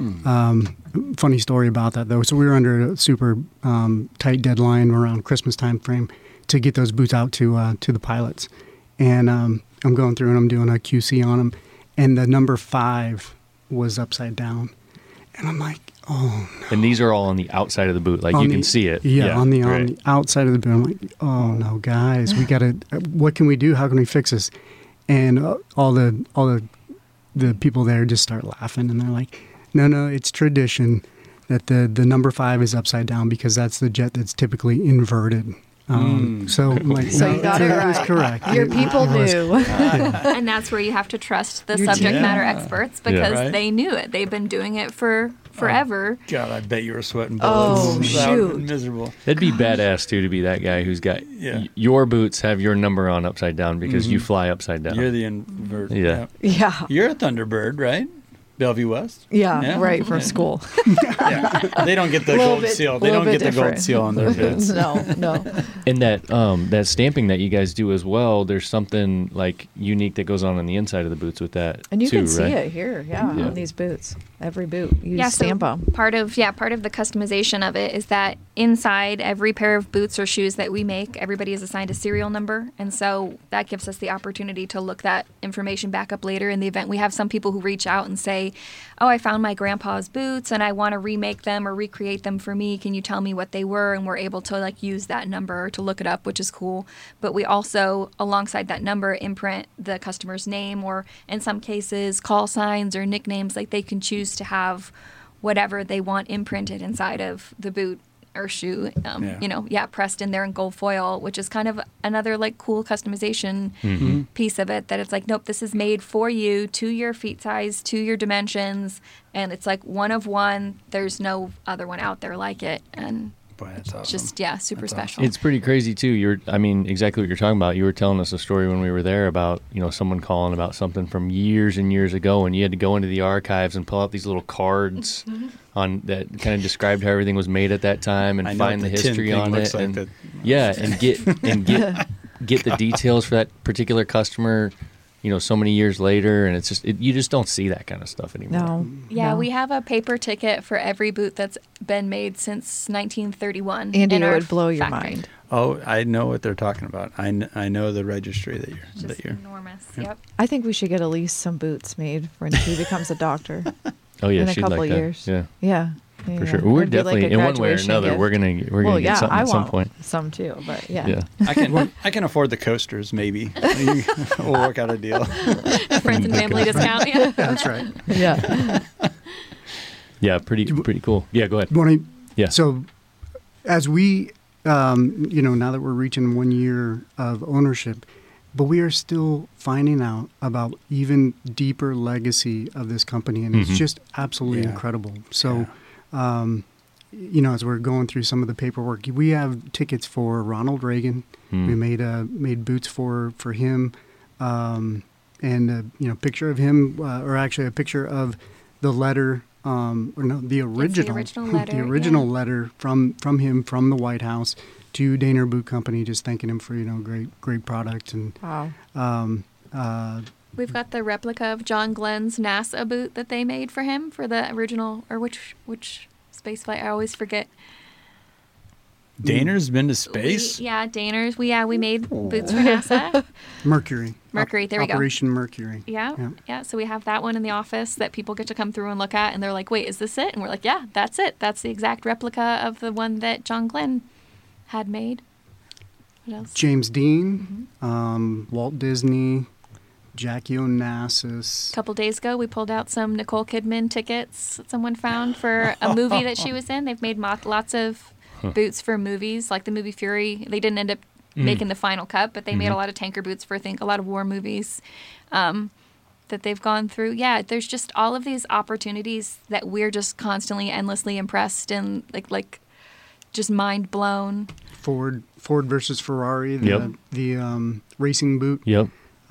Funny story about that though. So we were under a super tight deadline around Christmas time frame to get those boots out to the pilots, and I'm going through and I'm doing a QC on them, and the number 5 was upside down, and I'm like, oh no. And these are all on the outside of the boot, like you can see it. Yeah, on the outside of the boot. I'm like, oh no, guys, we gotta. What can we do? How can we fix this? And all the people there just start laughing, and they're like, no, it's tradition that the number 5 is upside down because that's the jet that's typically inverted. So you got it right. was correct. Your people knew. And that's where you have to trust the subject matter experts, because they knew it. They've been doing it for forever. God, I bet you were sweating Oh, bullets. shoot. Miserable. It'd be badass too to be that guy who's got your boots have your number on upside down because you fly upside down. You're the invert. Yeah. Yeah. You're a Thunderbird, right? Bellevue West? Yeah, right, from school. They don't get the gold seal. They don't get the gold seal on their boots. No. And that stamping that you guys do as well, there's something like unique that goes on the inside of the boots with that And you too, can see right? it here, on these boots. Every boot, you stamp them. Part of the customization of it is that inside every pair of boots or shoes that we make, everybody is assigned a serial number. And so that gives us the opportunity to look that information back up later in the event. We have some people who reach out and say, oh, I found my grandpa's boots and I want to remake them or recreate them for me. Can you tell me what they were? And we're able to like use that number to look it up, which is cool. But we also, alongside that number, imprint the customer's name, or in some cases, call signs or nicknames. Like they can choose to have whatever they want imprinted inside of the boot or shoe, pressed in there in gold foil, which is kind of another like cool customization piece of it, that it's like, nope, this is made for you, to your feet size, to your dimensions, and it's like one of one. There's no other one out there like it, and Boy, that's awesome. just super That's special. It's pretty crazy too. Exactly what you're talking about. You were telling us a story when we were there about, someone calling about something from years and years ago, and you had to go into the archives and pull out these little cards on that kind of described how everything was made at that time, and find the history on it, and get the details for that particular customer. So many years later, and it's just you just don't see that kind of stuff anymore. No. Yeah, we have a paper ticket for every boot that's been made since 1931. Andy, in it our would blow your factory. mind. Oh, I know what they're talking about. I know the registry that It's just you're. enormous. Yep. I think we should get at least some boots made when he becomes a doctor. Oh yeah, in a she'd couple like that. years. Yeah, Yeah. for sure. We're It'd be like definitely a in one way or graduation another. gift. We're gonna get something I at some want point. some too, but yeah. Yeah. I can afford the coasters. Maybe we'll work out a deal. Friends and family discount. Yeah. That's right. Yeah. Yeah, pretty cool. Yeah, go ahead. Yeah. So, as we, now that we're reaching 1 year of ownership, but we are still finding out about even deeper legacy of this company, and it's just absolutely incredible. So, as we're going through some of the paperwork, we have tickets for Ronald Reagan. We made boots for him, and picture of him, or actually a picture of the letter. The original letter, the original letter from him from the White House to Daner Boot Company, just thanking him for great product. And Wow. We've got the replica of John Glenn's NASA boot that they made for him for the original, or which space flight? I always forget. Daner's been to space? Daner's. We made boots for NASA. Mercury. There we go. Operation Mercury. Yeah. So we have that one in the office that people get to come through and look at, and they're like, wait, is this it? And we're like, yeah, that's it. That's the exact replica of the one that John Glenn had made. What else? James Dean, Walt Disney, Jackie Onassis. A couple days ago, we pulled out some Nicole Kidman tickets that someone found for a movie that she was in. They've made lots of boots for movies, like the movie Fury. They didn't end up making the final cut, but they made a lot of tanker boots for, I think, a lot of war movies that they've gone through. Yeah, there's just all of these opportunities that we're just constantly, endlessly impressed and like just mind blown. Ford versus Ferrari, the racing boot. Yep.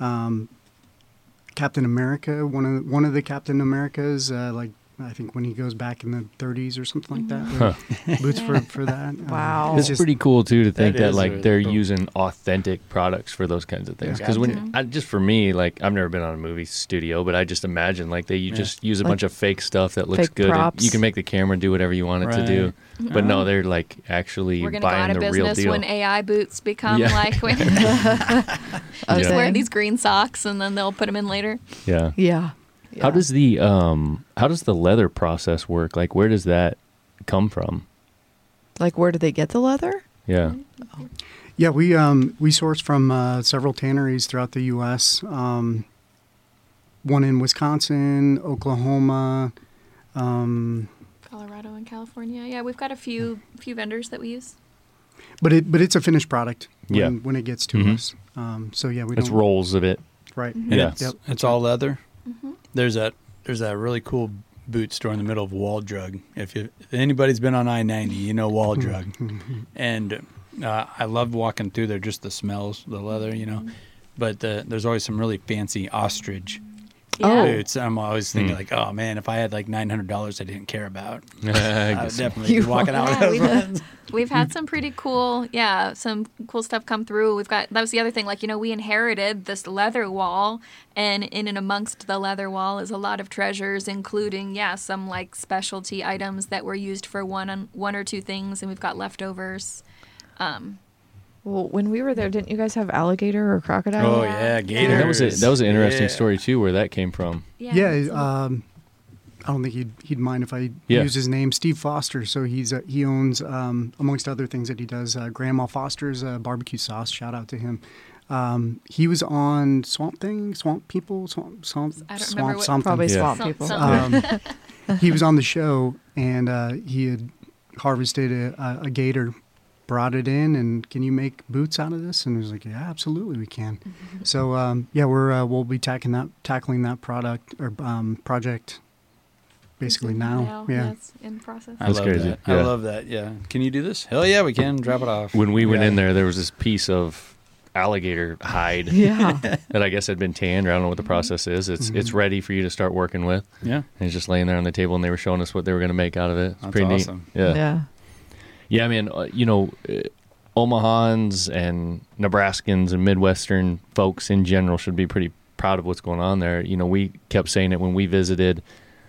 Captain America, one of the Captain Americas, I think when he goes back in the 30s or something like that. Boots for that. Wow. It's pretty cool too to think that really they're cool. using authentic products for those kinds of things. Yeah. Because just for me, I've never been on a movie studio, but I just imagine you just use a bunch of fake stuff that looks fake good. And props. you can make the camera do whatever you want it to do. But no, they're actually We're going to go buying out of the real business deal. when AI boots become when A just wear thing. these green socks and then they'll put them in later. Yeah. Yeah. How does the leather process work? Where does that come from? Where do they get the leather? Yeah. Yeah, we source from several tanneries throughout the U.S. One in Wisconsin, Oklahoma. Colorado and California. Yeah, we've got a few vendors that we use. But it's a finished product when it gets to us. So yeah, It's rolls of it. Right. And Yeah. it's all leather. There's that really cool boot store in the middle of Wall Drug. If anybody's been on I-90, Wall Drug. And I love walking through there, just the smells, the leather, But there's always some really fancy ostrich Oh. boots. I'm always thinking like, oh man, if I had like $900 I didn't care about, I I would guess. definitely be walking out with Yeah, those ones. we've had some pretty cool, some cool stuff come through. That was the other thing, like, we inherited this leather wall, and in and amongst the leather wall is a lot of treasures, including, some like specialty items that were used for one or two things, and we've got leftovers. Well, when we were there, didn't you guys have alligator or crocodile? Oh Yeah. yeah, Yeah, gators. that was an interesting Yeah. story too, where that came from. Yeah, I don't think he'd mind if I use his name, Steve Foster. So he owns, amongst other things that he does, Grandma Foster's barbecue sauce. Shout out to him. He was on Swamp People, Swamp I don't remember what- something. Probably Yeah. swamp people. He was on the show, and he had harvested a gator, brought it in, and can you make boots out of this? And he was like, yeah, absolutely, we can. So we'll be tackling that product or project basically now. Yeah. it's in process. I That's love crazy. that. Yeah. I love that. Yeah. Can you do this? Hell yeah, we can. Drop it off. When we went Yeah. in there was this piece of alligator hide Yeah. that I guess had been tanned, or I don't know what the process is. It's ready for you to start working with. Yeah. And it's just laying there on the table, and they were showing us what they were going to make out of it. It's That's pretty awesome. neat. Yeah. Yeah. Yeah, I mean, Omahans and Nebraskans and Midwestern folks in general should be pretty proud of what's going on there. We kept saying it when we visited.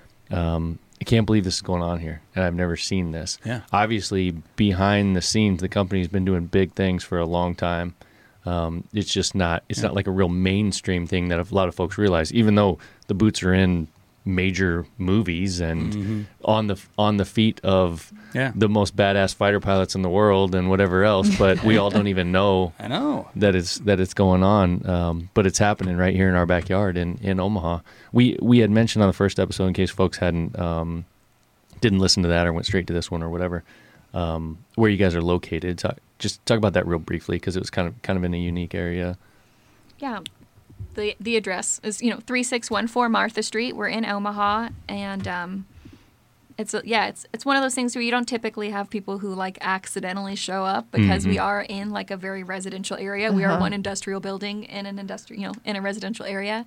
I can't believe this is going on here, and I've never seen this. Yeah. Obviously, behind the scenes, the company's been doing big things for a long time. It's just not. It's not like a real mainstream thing that a lot of folks realize. Even though the boots are in major movies and on the feet of Yeah. the most badass fighter pilots in the world and whatever else, but we all don't even know I know. that it's going on. But it's happening right here in our backyard in Omaha. We had mentioned on the first episode, in case folks hadn't didn't listen to that or went straight to this one or whatever, where you guys are located. Just talk about that real briefly, because it was kind of in a unique area. Yeah. The address is 3614 Martha Street. We're in Omaha, and it's one of those things where you don't typically have people who like accidentally show up, because we are in like a very residential area. We are one industrial building in an in a residential area,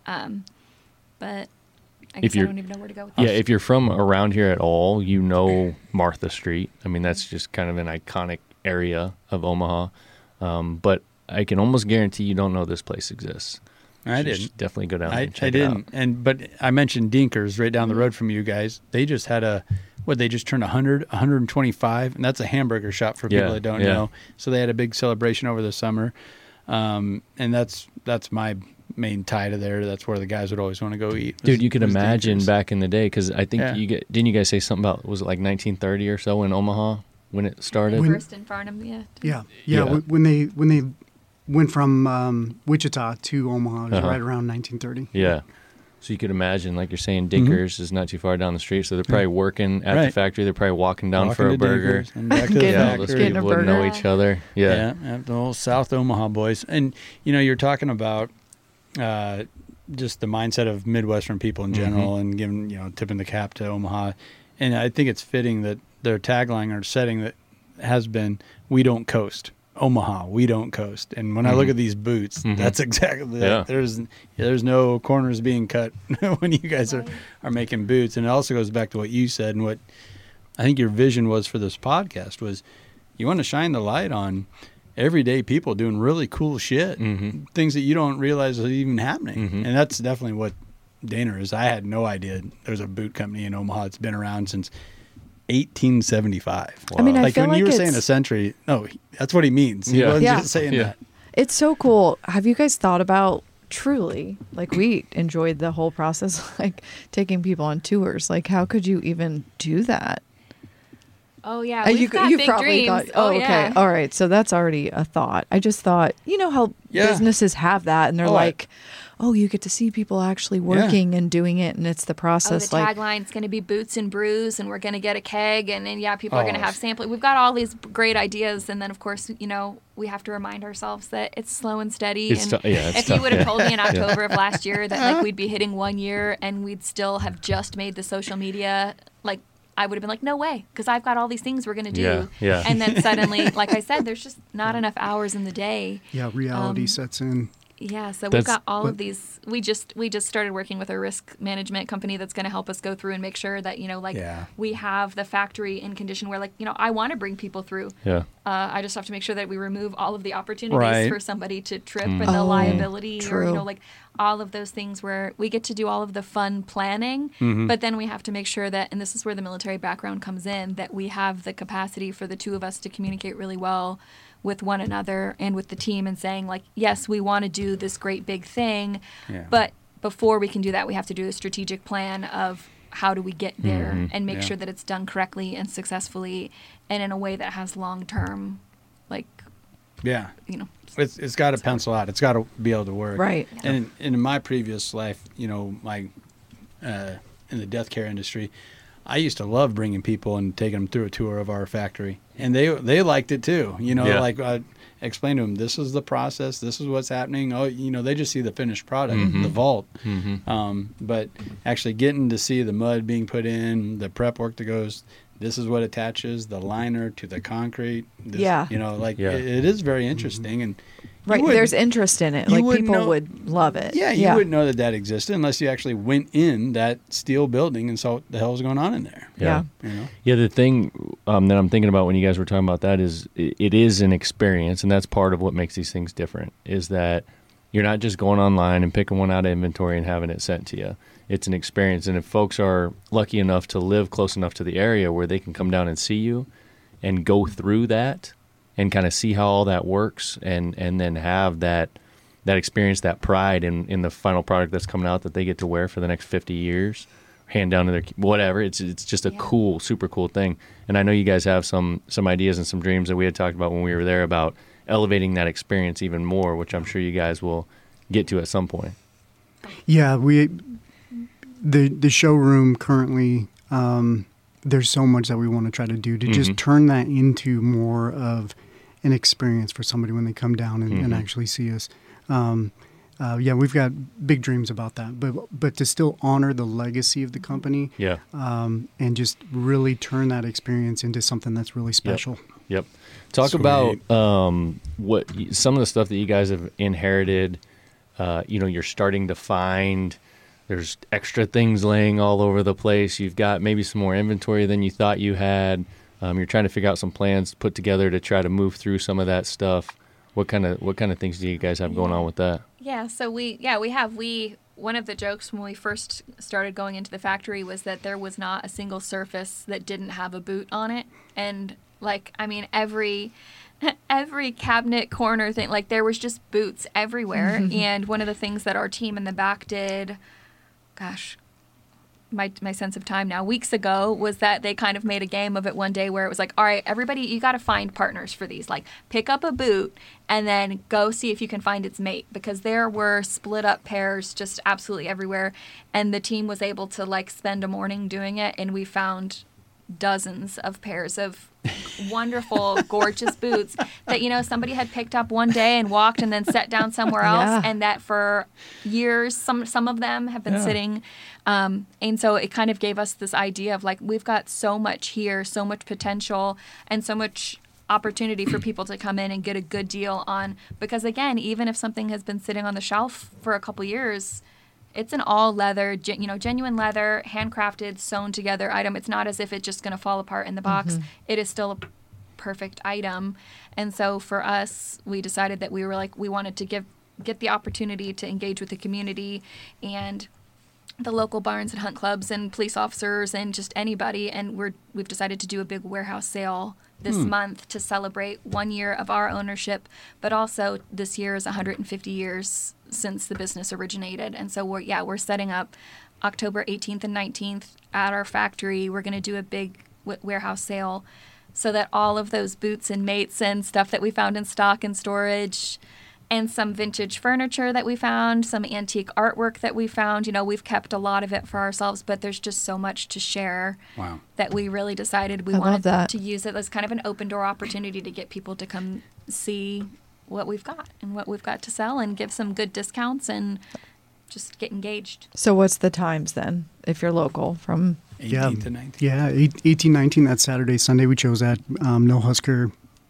but I guess I don't even know where to go with Yeah, this. if you're from around here at all, you know Martha Street. I mean, that's just kind of an iconic area of Omaha. But I can almost guarantee you don't know this place exists. I You should didn't. definitely go down I and check it out. didn't. But I mentioned Dinkers right down the road from you guys. They just had they just turned 100, 125, and that's a hamburger shop for people Yeah, that don't yeah. know. So they had a big celebration over the summer. And that's my main tie to there. That's where the guys would always want to go eat. Dude, you could was imagine Dinkers. back in the day, because I think Yeah. didn't you guys say something about, was it like 1930 or so in Omaha when it started? First in Farnham, yeah. Yeah. Yeah. When they went from Wichita to Omaha, it was Uh-huh. right around 1930. Yeah. So you could imagine, like you're saying, Dinkers is not too far down the street, so they're probably working at the Right. factory. They're probably walking down Walking for a to burger. Dinkers and back to the Getting Yeah, a- all those factory. getting a people would know burger. each other. Yeah. Yeah, the whole South Omaha boys. And, you're talking about just the mindset of Midwestern people in general and giving, tipping the cap to Omaha. And I think it's fitting that their tagline or setting that has been, we don't coast. Omaha, we don't coast. And when I look at these boots, that's exactly Yeah. that. There's no corners being cut when you guys are making boots. And it also goes back to what you said and what I think your vision was for this podcast was you want to shine the light on everyday people doing really cool shit, things that you don't realize are even happening. And that's definitely what Dana is. I had no idea there's a boot company in Omaha. It's been around since 1875. I mean, I like feel when like you were it's, saying a century, no, that's what he means. He Yeah. wasn't Yeah. just saying Yeah. that. it's so cool. Have you guys thought about truly, like, we enjoyed the whole process, like taking people on tours. Like, how could you even do that? Oh yeah, we've got you big probably dreams. thought, oh, okay. Yeah. All right. So that's already a thought. I just thought, how Yeah. businesses have that and they're Oh, like, oh, you get to see people actually working and doing it. And it's the Oh, process. the like, tagline's going to be boots and brews, and we're going to get a keg, and then people are going to Oh. have sampling. We've got all these great ideas, and then of course, we have to remind ourselves that it's slow and steady. It's and tou- yeah, it's if you tough, would have yeah. told me in October of last year that we'd be hitting 1 year and we'd still have just made the social media, I would have been like, no way, because I've got all these things we're going to do. Yeah, yeah. And then suddenly, like I said, there's just not enough hours in the day. Yeah, reality sets in. Yeah, so we've That's- got all of these. We just started working with a risk management company that's going to help us go through and make sure that Yeah. we have the factory in condition where I want to bring people through. Yeah. I just have to make sure that we remove all of the opportunities Right. for somebody to trip and the liability true. or all of those things where we get to do all of the fun planning, but then we have to make sure that, and this is where the military background comes in, that we have the capacity for the two of us to communicate really well with one another and with the team and saying yes, we want to do this great big thing, Yeah. but before we can do that, we have to do a strategic plan of how do we get there and make Yeah. sure that it's done correctly and successfully and in a way that has long-term, Yeah. It's got to pencil out. It's got to be able to work. Right. And in my previous life, my in the death care industry, I used to love bringing people and taking them through a tour of our factory, and they liked it too. I explain to them, this is the process, this is what's happening. Oh, they just see the finished product, the vault. But actually getting to see the mud being put in, the prep work that goes. This is what attaches the liner to the concrete. This, Yeah. It is very interesting. And Right. you wouldn't- There's interest in it. you Like wouldn't people know- would love it. Yeah, you wouldn't know that existed unless you actually went in that steel building and saw what the hell was going on in there. Yeah. Yeah, the thing that I'm thinking about when you guys were talking about that is it is an experience, and that's part of what makes these things different, is that you're not just going online and picking one out of inventory and having it sent to you. It's an experience, and if folks are lucky enough to live close enough to the area where they can come down and see you and go through that and kind of see how all that works and then have that experience, that pride in the final product that's coming out that they get to wear for the next 50 years, hand down to their whatever. It's just a cool, super cool thing. And I know you guys have some ideas and some dreams that we had talked about when we were there about elevating that experience even more, which I'm sure you guys will get to at some point. Yeah, the showroom currently, there's so much that we want to try to do to just turn that into more of an experience for somebody when they come down and actually see us. We've got big dreams about that, but to still honor the legacy of the company, and just really turn that experience into something that's really special. Yep. Talk Sweet. about what some of the stuff that you guys have inherited. You're starting to find there's extra things laying all over the place. You've got maybe some more inventory than you thought you had. You're trying to figure out some plans to put together to try to move through some of that stuff. What kind of things do you guys have going on with that? Yeah, so one of the jokes when we first started going into the factory was that there was not a single surface that didn't have a boot on it. And every cabinet corner thing, there was just boots everywhere. And one of the things that our team in the back did, my sense of time now, weeks ago, was that they kind of made a game of it one day where it was like, all right, everybody, you got to find partners for these. Pick up a boot and then go see if you can find its mate, because there were split up pairs just absolutely everywhere. And the team was able to spend a morning doing it, and we found dozens of pairs of wonderful, gorgeous boots that, somebody had picked up one day and walked and then set down somewhere else, and that for years, some of them have been sitting. And so it kind of gave us this idea of we've got so much here, so much potential, and so much opportunity for people to come in and get a good deal on, because again, even if something has been sitting on the shelf for a couple years, it's an all leather, genuine leather, handcrafted, sewn together item. It's not as if it's just going to fall apart in the box. It is still a perfect item. And so for us, we decided that we were we wanted to get the opportunity to engage with the community and the local barns and hunt clubs and police officers and just anybody. And we've decided to do a big warehouse sale this month to celebrate 1 year of our ownership, but also this year is 150 years since the business originated. And so we're setting up October 18th and 19th at our factory. We're going to do a big warehouse sale so that all of those boots and mates and stuff that we found in stock and storage, and some vintage furniture that we found, some antique artwork that we found. We've kept a lot of it for ourselves, but there's just so much to share. Wow. That we really decided we I love wanted that. to use it as kind of an open door opportunity to get people to come see what we've got and what we've got to sell, and give some good discounts and just get engaged. So what's the times then, if you're local, from 18th to 19th. Yeah, 18, 19, that Saturday, Sunday we chose that. No Husker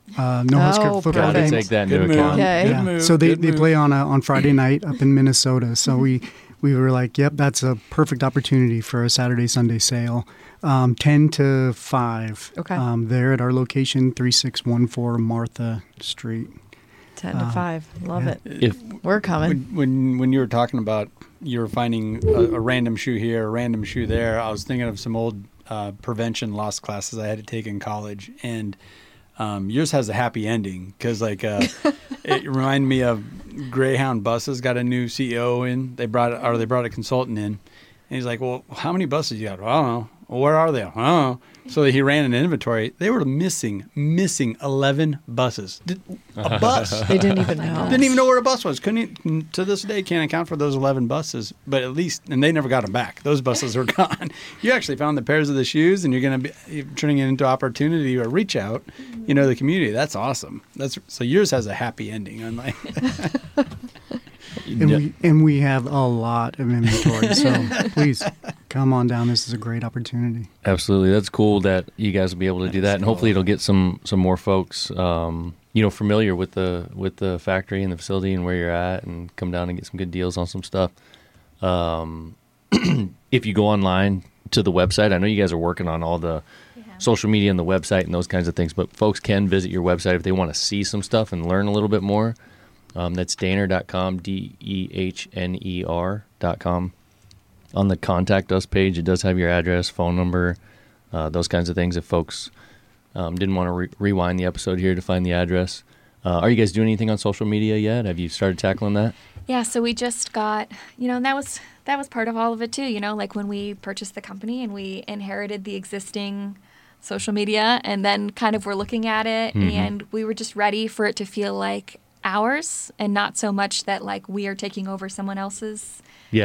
No Husker Oh, football Gotta games. take that into Good move. account. Okay. Good move. So they Good move. play on Friday night up in Minnesota. So we were like, yep, that's a perfect opportunity for a Saturday Sunday sale. 10 to 5. Okay. There at our location, 3614 Martha Street. 10 to 5. Love yeah. it. If We're coming. When you were talking about you were finding a random shoe here, a random shoe there, I was thinking of some old prevention loss classes I had to take in college, and yours has a happy ending because it reminded me of Greyhound buses got a new CEO in. They brought a consultant in, and he's like, "Well, how many buses you got?" "Well, I don't know." "Well, where are they?" "I don't know." So he ran an inventory. They were missing 11 buses. A bus. They didn't even know. Didn't even know where a bus was. Couldn't to this day can't account for those 11 buses. But at least, and they never got them back. Those buses were gone. You actually found the pairs of the shoes, and you're turning it into opportunity or reach out, the community. That's awesome. So yours has a happy ending. Unlike And we have a lot of inventory. So please come on down. This is a great opportunity. Absolutely, that's cool that you guys will be able to do that, and hopefully it'll get some more folks, familiar with the factory and the facility and where you're at, and come down and get some good deals on some stuff. If you go online to the website, I know you guys are working on all the social media and the website and those kinds of things, but folks can visit your website if they want to see some stuff and learn a little bit more. That's Dehner.com, DEHNER.com. On the Contact Us page, it does have your address, phone number, those kinds of things if folks didn't want to rewind the episode here to find the address. Are you guys doing anything on social media yet? Have you started tackling that? Yeah, so we just got, and that was part of all of it too, like when we purchased the company and we inherited the existing social media, and then kind of we're looking at it, and we were just ready for it to feel like ours and not so much that like we are taking over someone else's.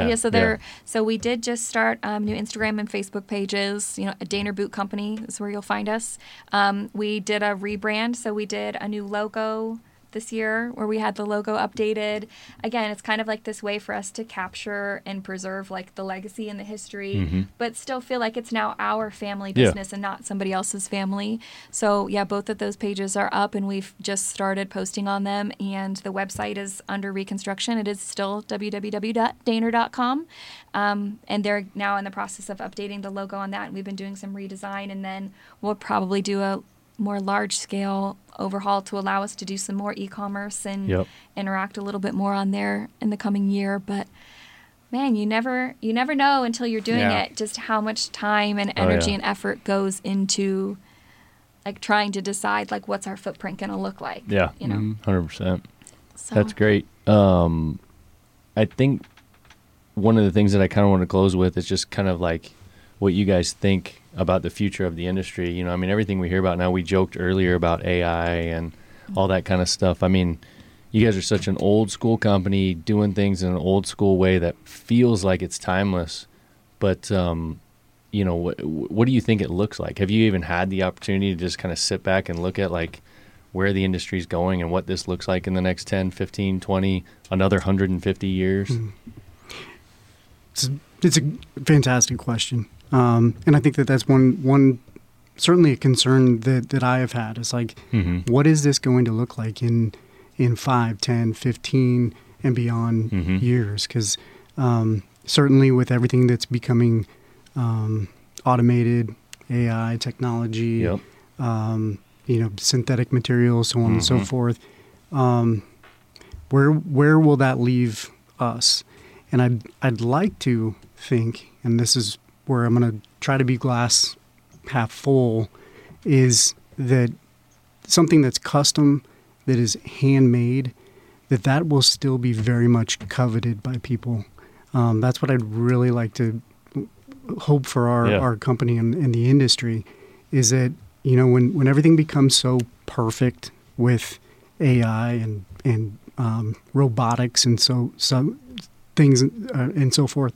So we did just start new Instagram and Facebook pages. A Dehner Boot Company is where you'll find us. We did a rebrand, so we did a new logo this year where we had the logo updated. Again, it's kind of like this way for us to capture and preserve like the legacy and the history, but still feel like it's now our family business and not somebody else's family. So yeah, both of those pages are up, and we've just started posting on them, and the website is under reconstruction. It is still www.dehner.com. And they're now in the process of updating the logo on that, and we've been doing some redesign, and then we'll probably do a more large-scale overhaul to allow us to do some more e-commerce and interact a little bit more on there in the coming year. But man, you never know until you're doing it just how much time and energy and effort goes into like trying to decide like what's our footprint going to look like. 100%. So. That's great. I think one of the things that I kind of want to close with is just kind of like what you guys think about the future of the industry. Everything we hear about now, we joked earlier about AI and all that kind of stuff. You guys are such an old school company doing things in an old school way that feels like it's timeless. But, what do you think it looks like? Have you even had the opportunity to just kind of sit back and look at like where the industry is going and what this looks like in the next 10, 15, 20, another 150 years? It's a fantastic question. And I think that's one certainly a concern that I have had is like, what is this going to look like in 5, 10, 15 and beyond years? Because certainly with everything that's becoming automated, AI, technology, synthetic materials, so on and so forth, where will that leave us? And I'd like to think, and this is where I'm going to try to be glass half full, is that something that's custom, that is handmade, that will still be very much coveted by people. That's what I'd really like to hope for our company and the industry, is that, when everything becomes so perfect with AI and robotics and so things and so forth,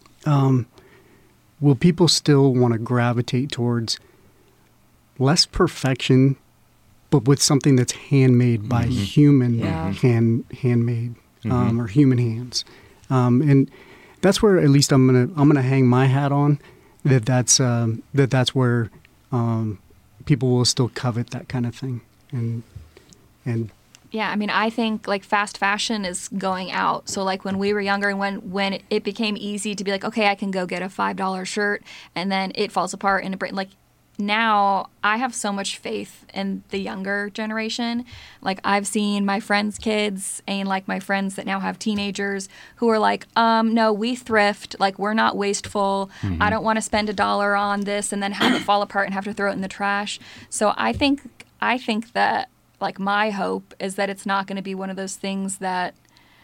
will people still want to gravitate towards less perfection, but with something that's handmade by handmade or human hands? And that's where at least I'm gonna hang my hat on. That's where people will still covet that kind of thing. And And Yeah, I mean, I think like fast fashion is going out. So like when we were younger and when it became easy to be like, okay, I can go get a $5 shirt and then it falls apart in a like now I have so much faith in the younger generation. Like I've seen my friends' kids and like my friends that now have teenagers who are like, no, we thrift. Like we're not wasteful. I don't want to spend $1 on this and then have it fall apart and have to throw it in the trash. So I think that like my hope is that it's not going to be one of those things that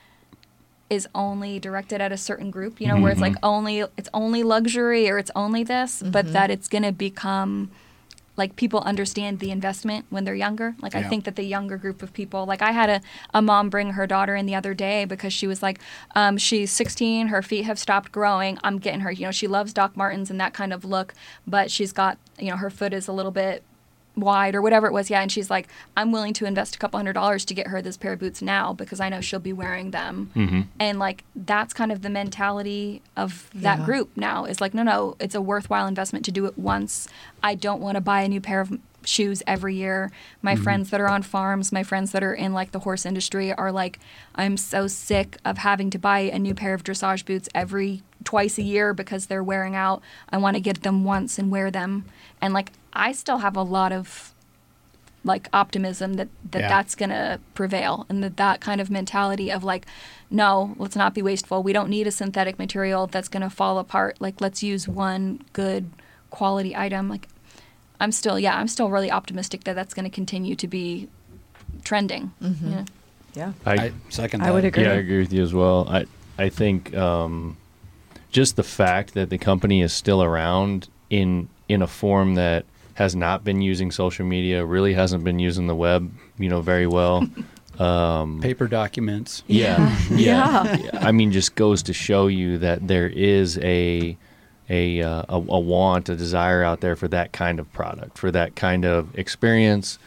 is only directed at a certain group, you know, where it's like it's only luxury or it's only this, but that it's going to become like people understand the investment when they're younger. Like I think that the younger group of people, like I had a mom bring her daughter in the other day because she was like, she's 16, her feet have stopped growing. I'm getting her, you know, she loves Doc Martens and that kind of look, but she's got, you know, her foot is a little bit wide or whatever it was. Yeah. And she's like, I'm willing to invest a couple $100s to get her this pair of boots now because I know she'll be wearing them. And like, that's kind of the mentality of that group now is like, no, it's a worthwhile investment to do it once. I don't want to buy a new pair of shoes every year. My friends that are on farms, my friends that are in like the horse industry are like, I'm so sick of having to buy a new pair of dressage boots twice a year because they're wearing out. I want to get them once and wear them. And like, I still have a lot of like optimism that that's going to prevail and that kind of mentality of like, no, let's not be wasteful. We don't need a synthetic material that's going to fall apart. Like, let's use one good quality item. Like, I'm still really optimistic that that's going to continue to be trending. Yeah. I second that. I would agree. Yeah, I agree with you as well. I think just the fact that the company is still around in a form that has not been using social media, really hasn't been using the web, you know, very well. Paper documents. Yeah. I mean, just goes to show you that there is a want, a desire out there for that kind of product, for that kind of experience.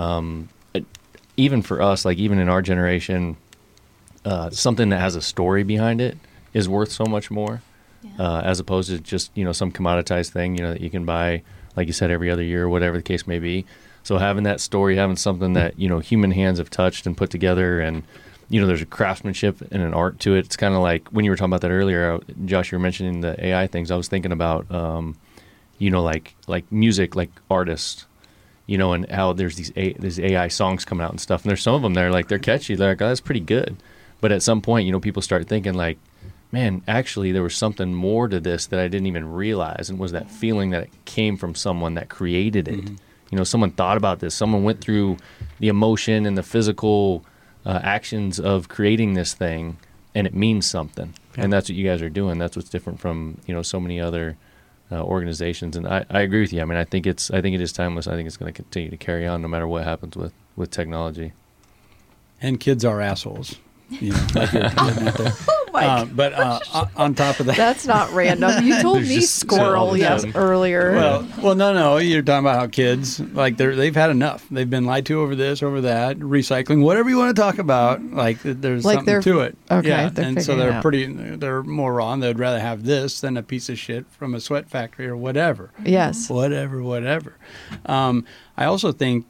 Even for us, like even in our generation, something that has a story behind it is worth so much more, as opposed to just, you know, some commoditized thing, you know, that you can buy, like you said, every other year, whatever the case may be. So having that story, having something that, you know, human hands have touched and put together, and, you know, there's a craftsmanship and an art to it. It's kind of like when you were talking about that earlier, Josh, you were mentioning the AI things. I was thinking about, you know, like music, like artists, you know, and how there's these AI songs coming out and stuff. And there's some of them that are like, they're catchy. They're like, oh, that's pretty good. But at some point, you know, people start thinking like, man, actually there was something more to this that I didn't even realize. And was that feeling that it came from someone that created it. You know, someone thought about this. Someone went through the emotion and the physical actions of creating this thing, and it means something. Yeah. And that's what you guys are doing. That's what's different from, you know, so many other organizations. And I agree with you. I mean, I think it is timeless. I think it's going to continue to carry on no matter what happens with technology. And kids are assholes. You know, like you're putting out there. But on top of that, that's not random. You told me squirrel earlier. Well, no. You're talking about how kids like they've had enough. They've been lied to over this, over that, recycling, whatever you want to talk about. Like there's like something to it. Okay, yeah, and so they're more raw. And they'd rather have this than a piece of shit from a sweat factory or whatever. Yes. Whatever. I also think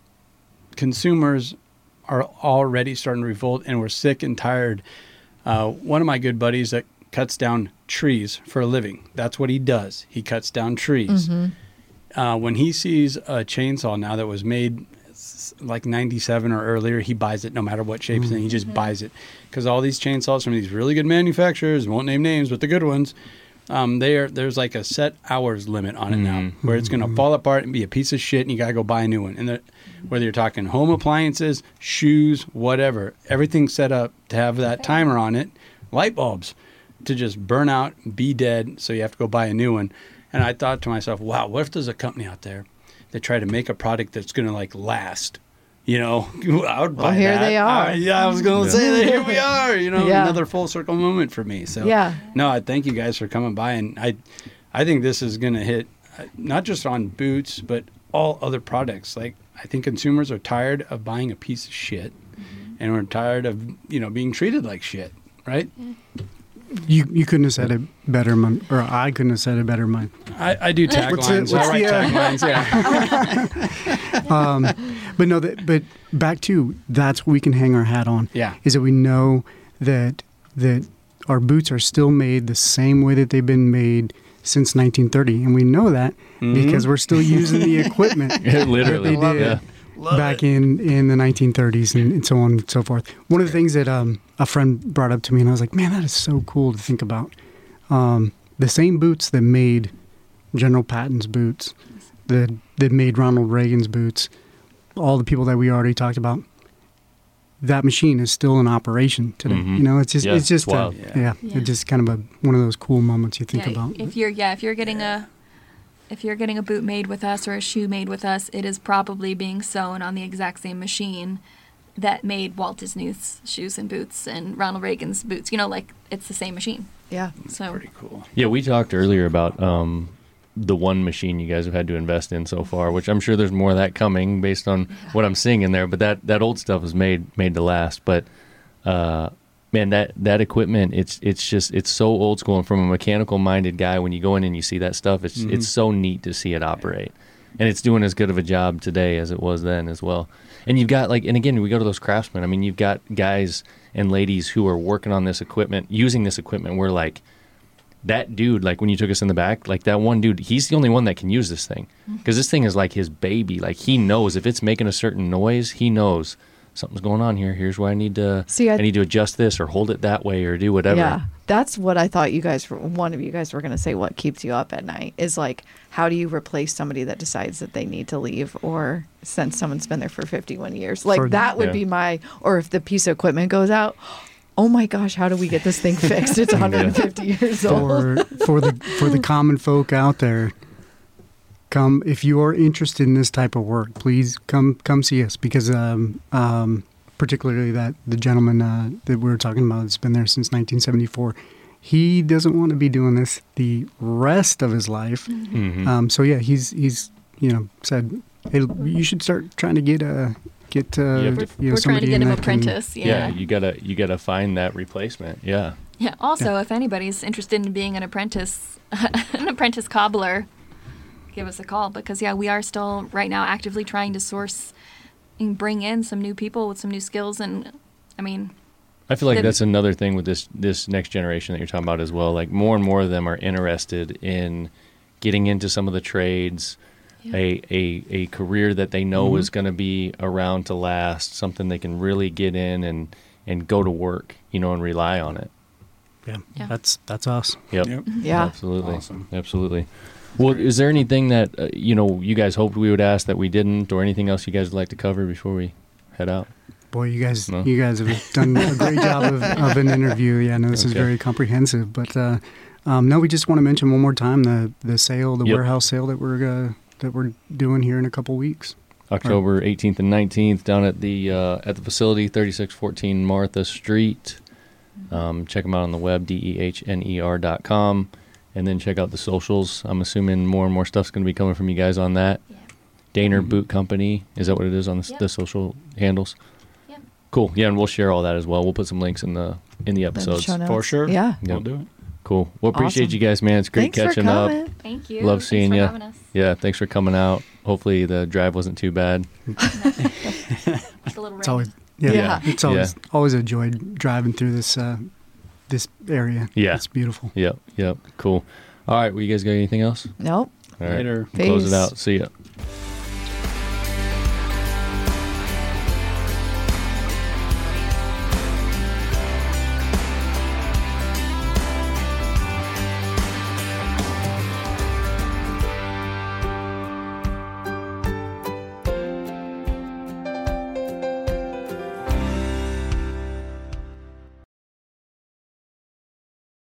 consumers are already starting to revolt, and we're sick and tired. One of my good buddies that cuts down trees for a living. That's what he does. He cuts down trees. When he sees a chainsaw now that was made like 97 or earlier, he buys it no matter what shape it's in. He just buys it. Because all these chainsaws from these really good manufacturers, won't name names, but the good ones, there's like a set hours limit on it now, where it's going to fall apart and be a piece of shit, and you got to go buy a new one. And whether you're talking home appliances, shoes, whatever, everything's set up to have that timer on it, light bulbs, to just burn out, be dead, so you have to go buy a new one. And I thought to myself, wow, what if there's a company out there that try to make a product that's going to like last? You know, I would buy that. Here they are. I was going to say that here we are, you know, another full circle moment for me. So, no, I thank you guys for coming by. And I think this is going to hit not just on boots, but all other products. Like, I think consumers are tired of buying a piece of shit, and we're tired of, you know, being treated like shit, right? You couldn't have said it better, or I couldn't have said it better. I do taglines. I write taglines. Yeah. But no, but back to that's what we can hang our hat on. Yeah. Is that we know that our boots are still made the same way that they've been made since 1930, and we know that because we're still using the equipment Literally, that they did back in the 1930s and so on and so forth. One of the things that a friend brought up to me, and I was like, man, that is so cool to think about. The same boots that made General Patton's boots, that made Ronald Reagan's boots, all the people that we already talked about, that machine is still in operation today. You know, it's just wild. It's just kind of one of those cool moments you think about. If you're getting a boot made with us or a shoe made with us, it is probably being sewn on the exact same machine that made Walt Disney's shoes and boots and Ronald Reagan's boots. You know, like it's the same machine. Yeah. So Pretty cool. Yeah, we talked earlier about the one machine you guys have had to invest in so far, which I'm sure there's more of that coming based on what I'm seeing in there. But that old stuff is made to last. But man, that equipment, it's so old school. And from a mechanical minded guy, when you go in and you see that stuff, it's so neat to see it operate. And it's doing as good of a job today as it was then as well. And you've got and again, we go to those craftsmen. I mean, you've got guys and ladies who are working on this equipment, using this equipment. We're like, that dude, like when you took us in the back, like that one dude, he's the only one that can use this thing. Because this thing is like his baby. Like he knows if it's making a certain noise, he knows something's going on here. Here's where I need to I need to adjust this or hold it that way or do whatever. Yeah, that's what I thought one of you guys were going to say. What keeps you up at night is like, how do you replace somebody that decides that they need to leave, or since someone's been there for 51 years? Like that would be or if the piece of equipment goes out, oh my gosh, how do we get this thing fixed? It's 150 years old. For the common folk out there, come if you are interested in this type of work, please come see us, because particularly the gentleman that we were talking about that's been there since 1974, he doesn't want to be doing this the rest of his life. So yeah, he's said, hey, you should start trying to get we're trying to get him apprentice. You gotta find that replacement. Yeah. Also, if anybody's interested in being an apprentice cobbler, give us a call, because we are still right now actively trying to source and bring in some new people with some new skills. And I mean, I feel like that's another thing with this next generation that you're talking about as well. Like more and more of them are interested in getting into some of the trades, a career that they know is going to be around to last, something they can really get in and go to work, and rely on it. Yeah. That's us. Yep. Yeah. Absolutely. Awesome. Absolutely. Well, is there anything that you guys hoped we would ask that we didn't, or anything else you guys would like to cover before we head out? Boy, you guys have done a great job of an interview. Yeah, no, this is very comprehensive. But no, we just want to mention one more time the sale, warehouse sale that we're doing here in a couple weeks. October 18th and 19th down at the facility, 3614 Martha Street. Check them out on the web, dehner.com, and then check out the socials. I'm assuming more and more stuff's going to be coming from you guys on that. Yeah. Daner Boot Company, is that what it is on the social handles? Yeah. Cool. Yeah, and we'll share all that as well. We'll put some links in the episodes. For sure. Yeah. We'll do it. Cool. Well, appreciate you guys, man. It's great catching up. Thank you. Love seeing you. Having us. Yeah, thanks for coming out. Hopefully the drive wasn't too bad. It's a little rain. It's always it's always a joy driving through this area. Yeah. It's beautiful. Yep. Cool. All right. Well, you guys got anything else? Nope. All right. Later. Close it out. See ya.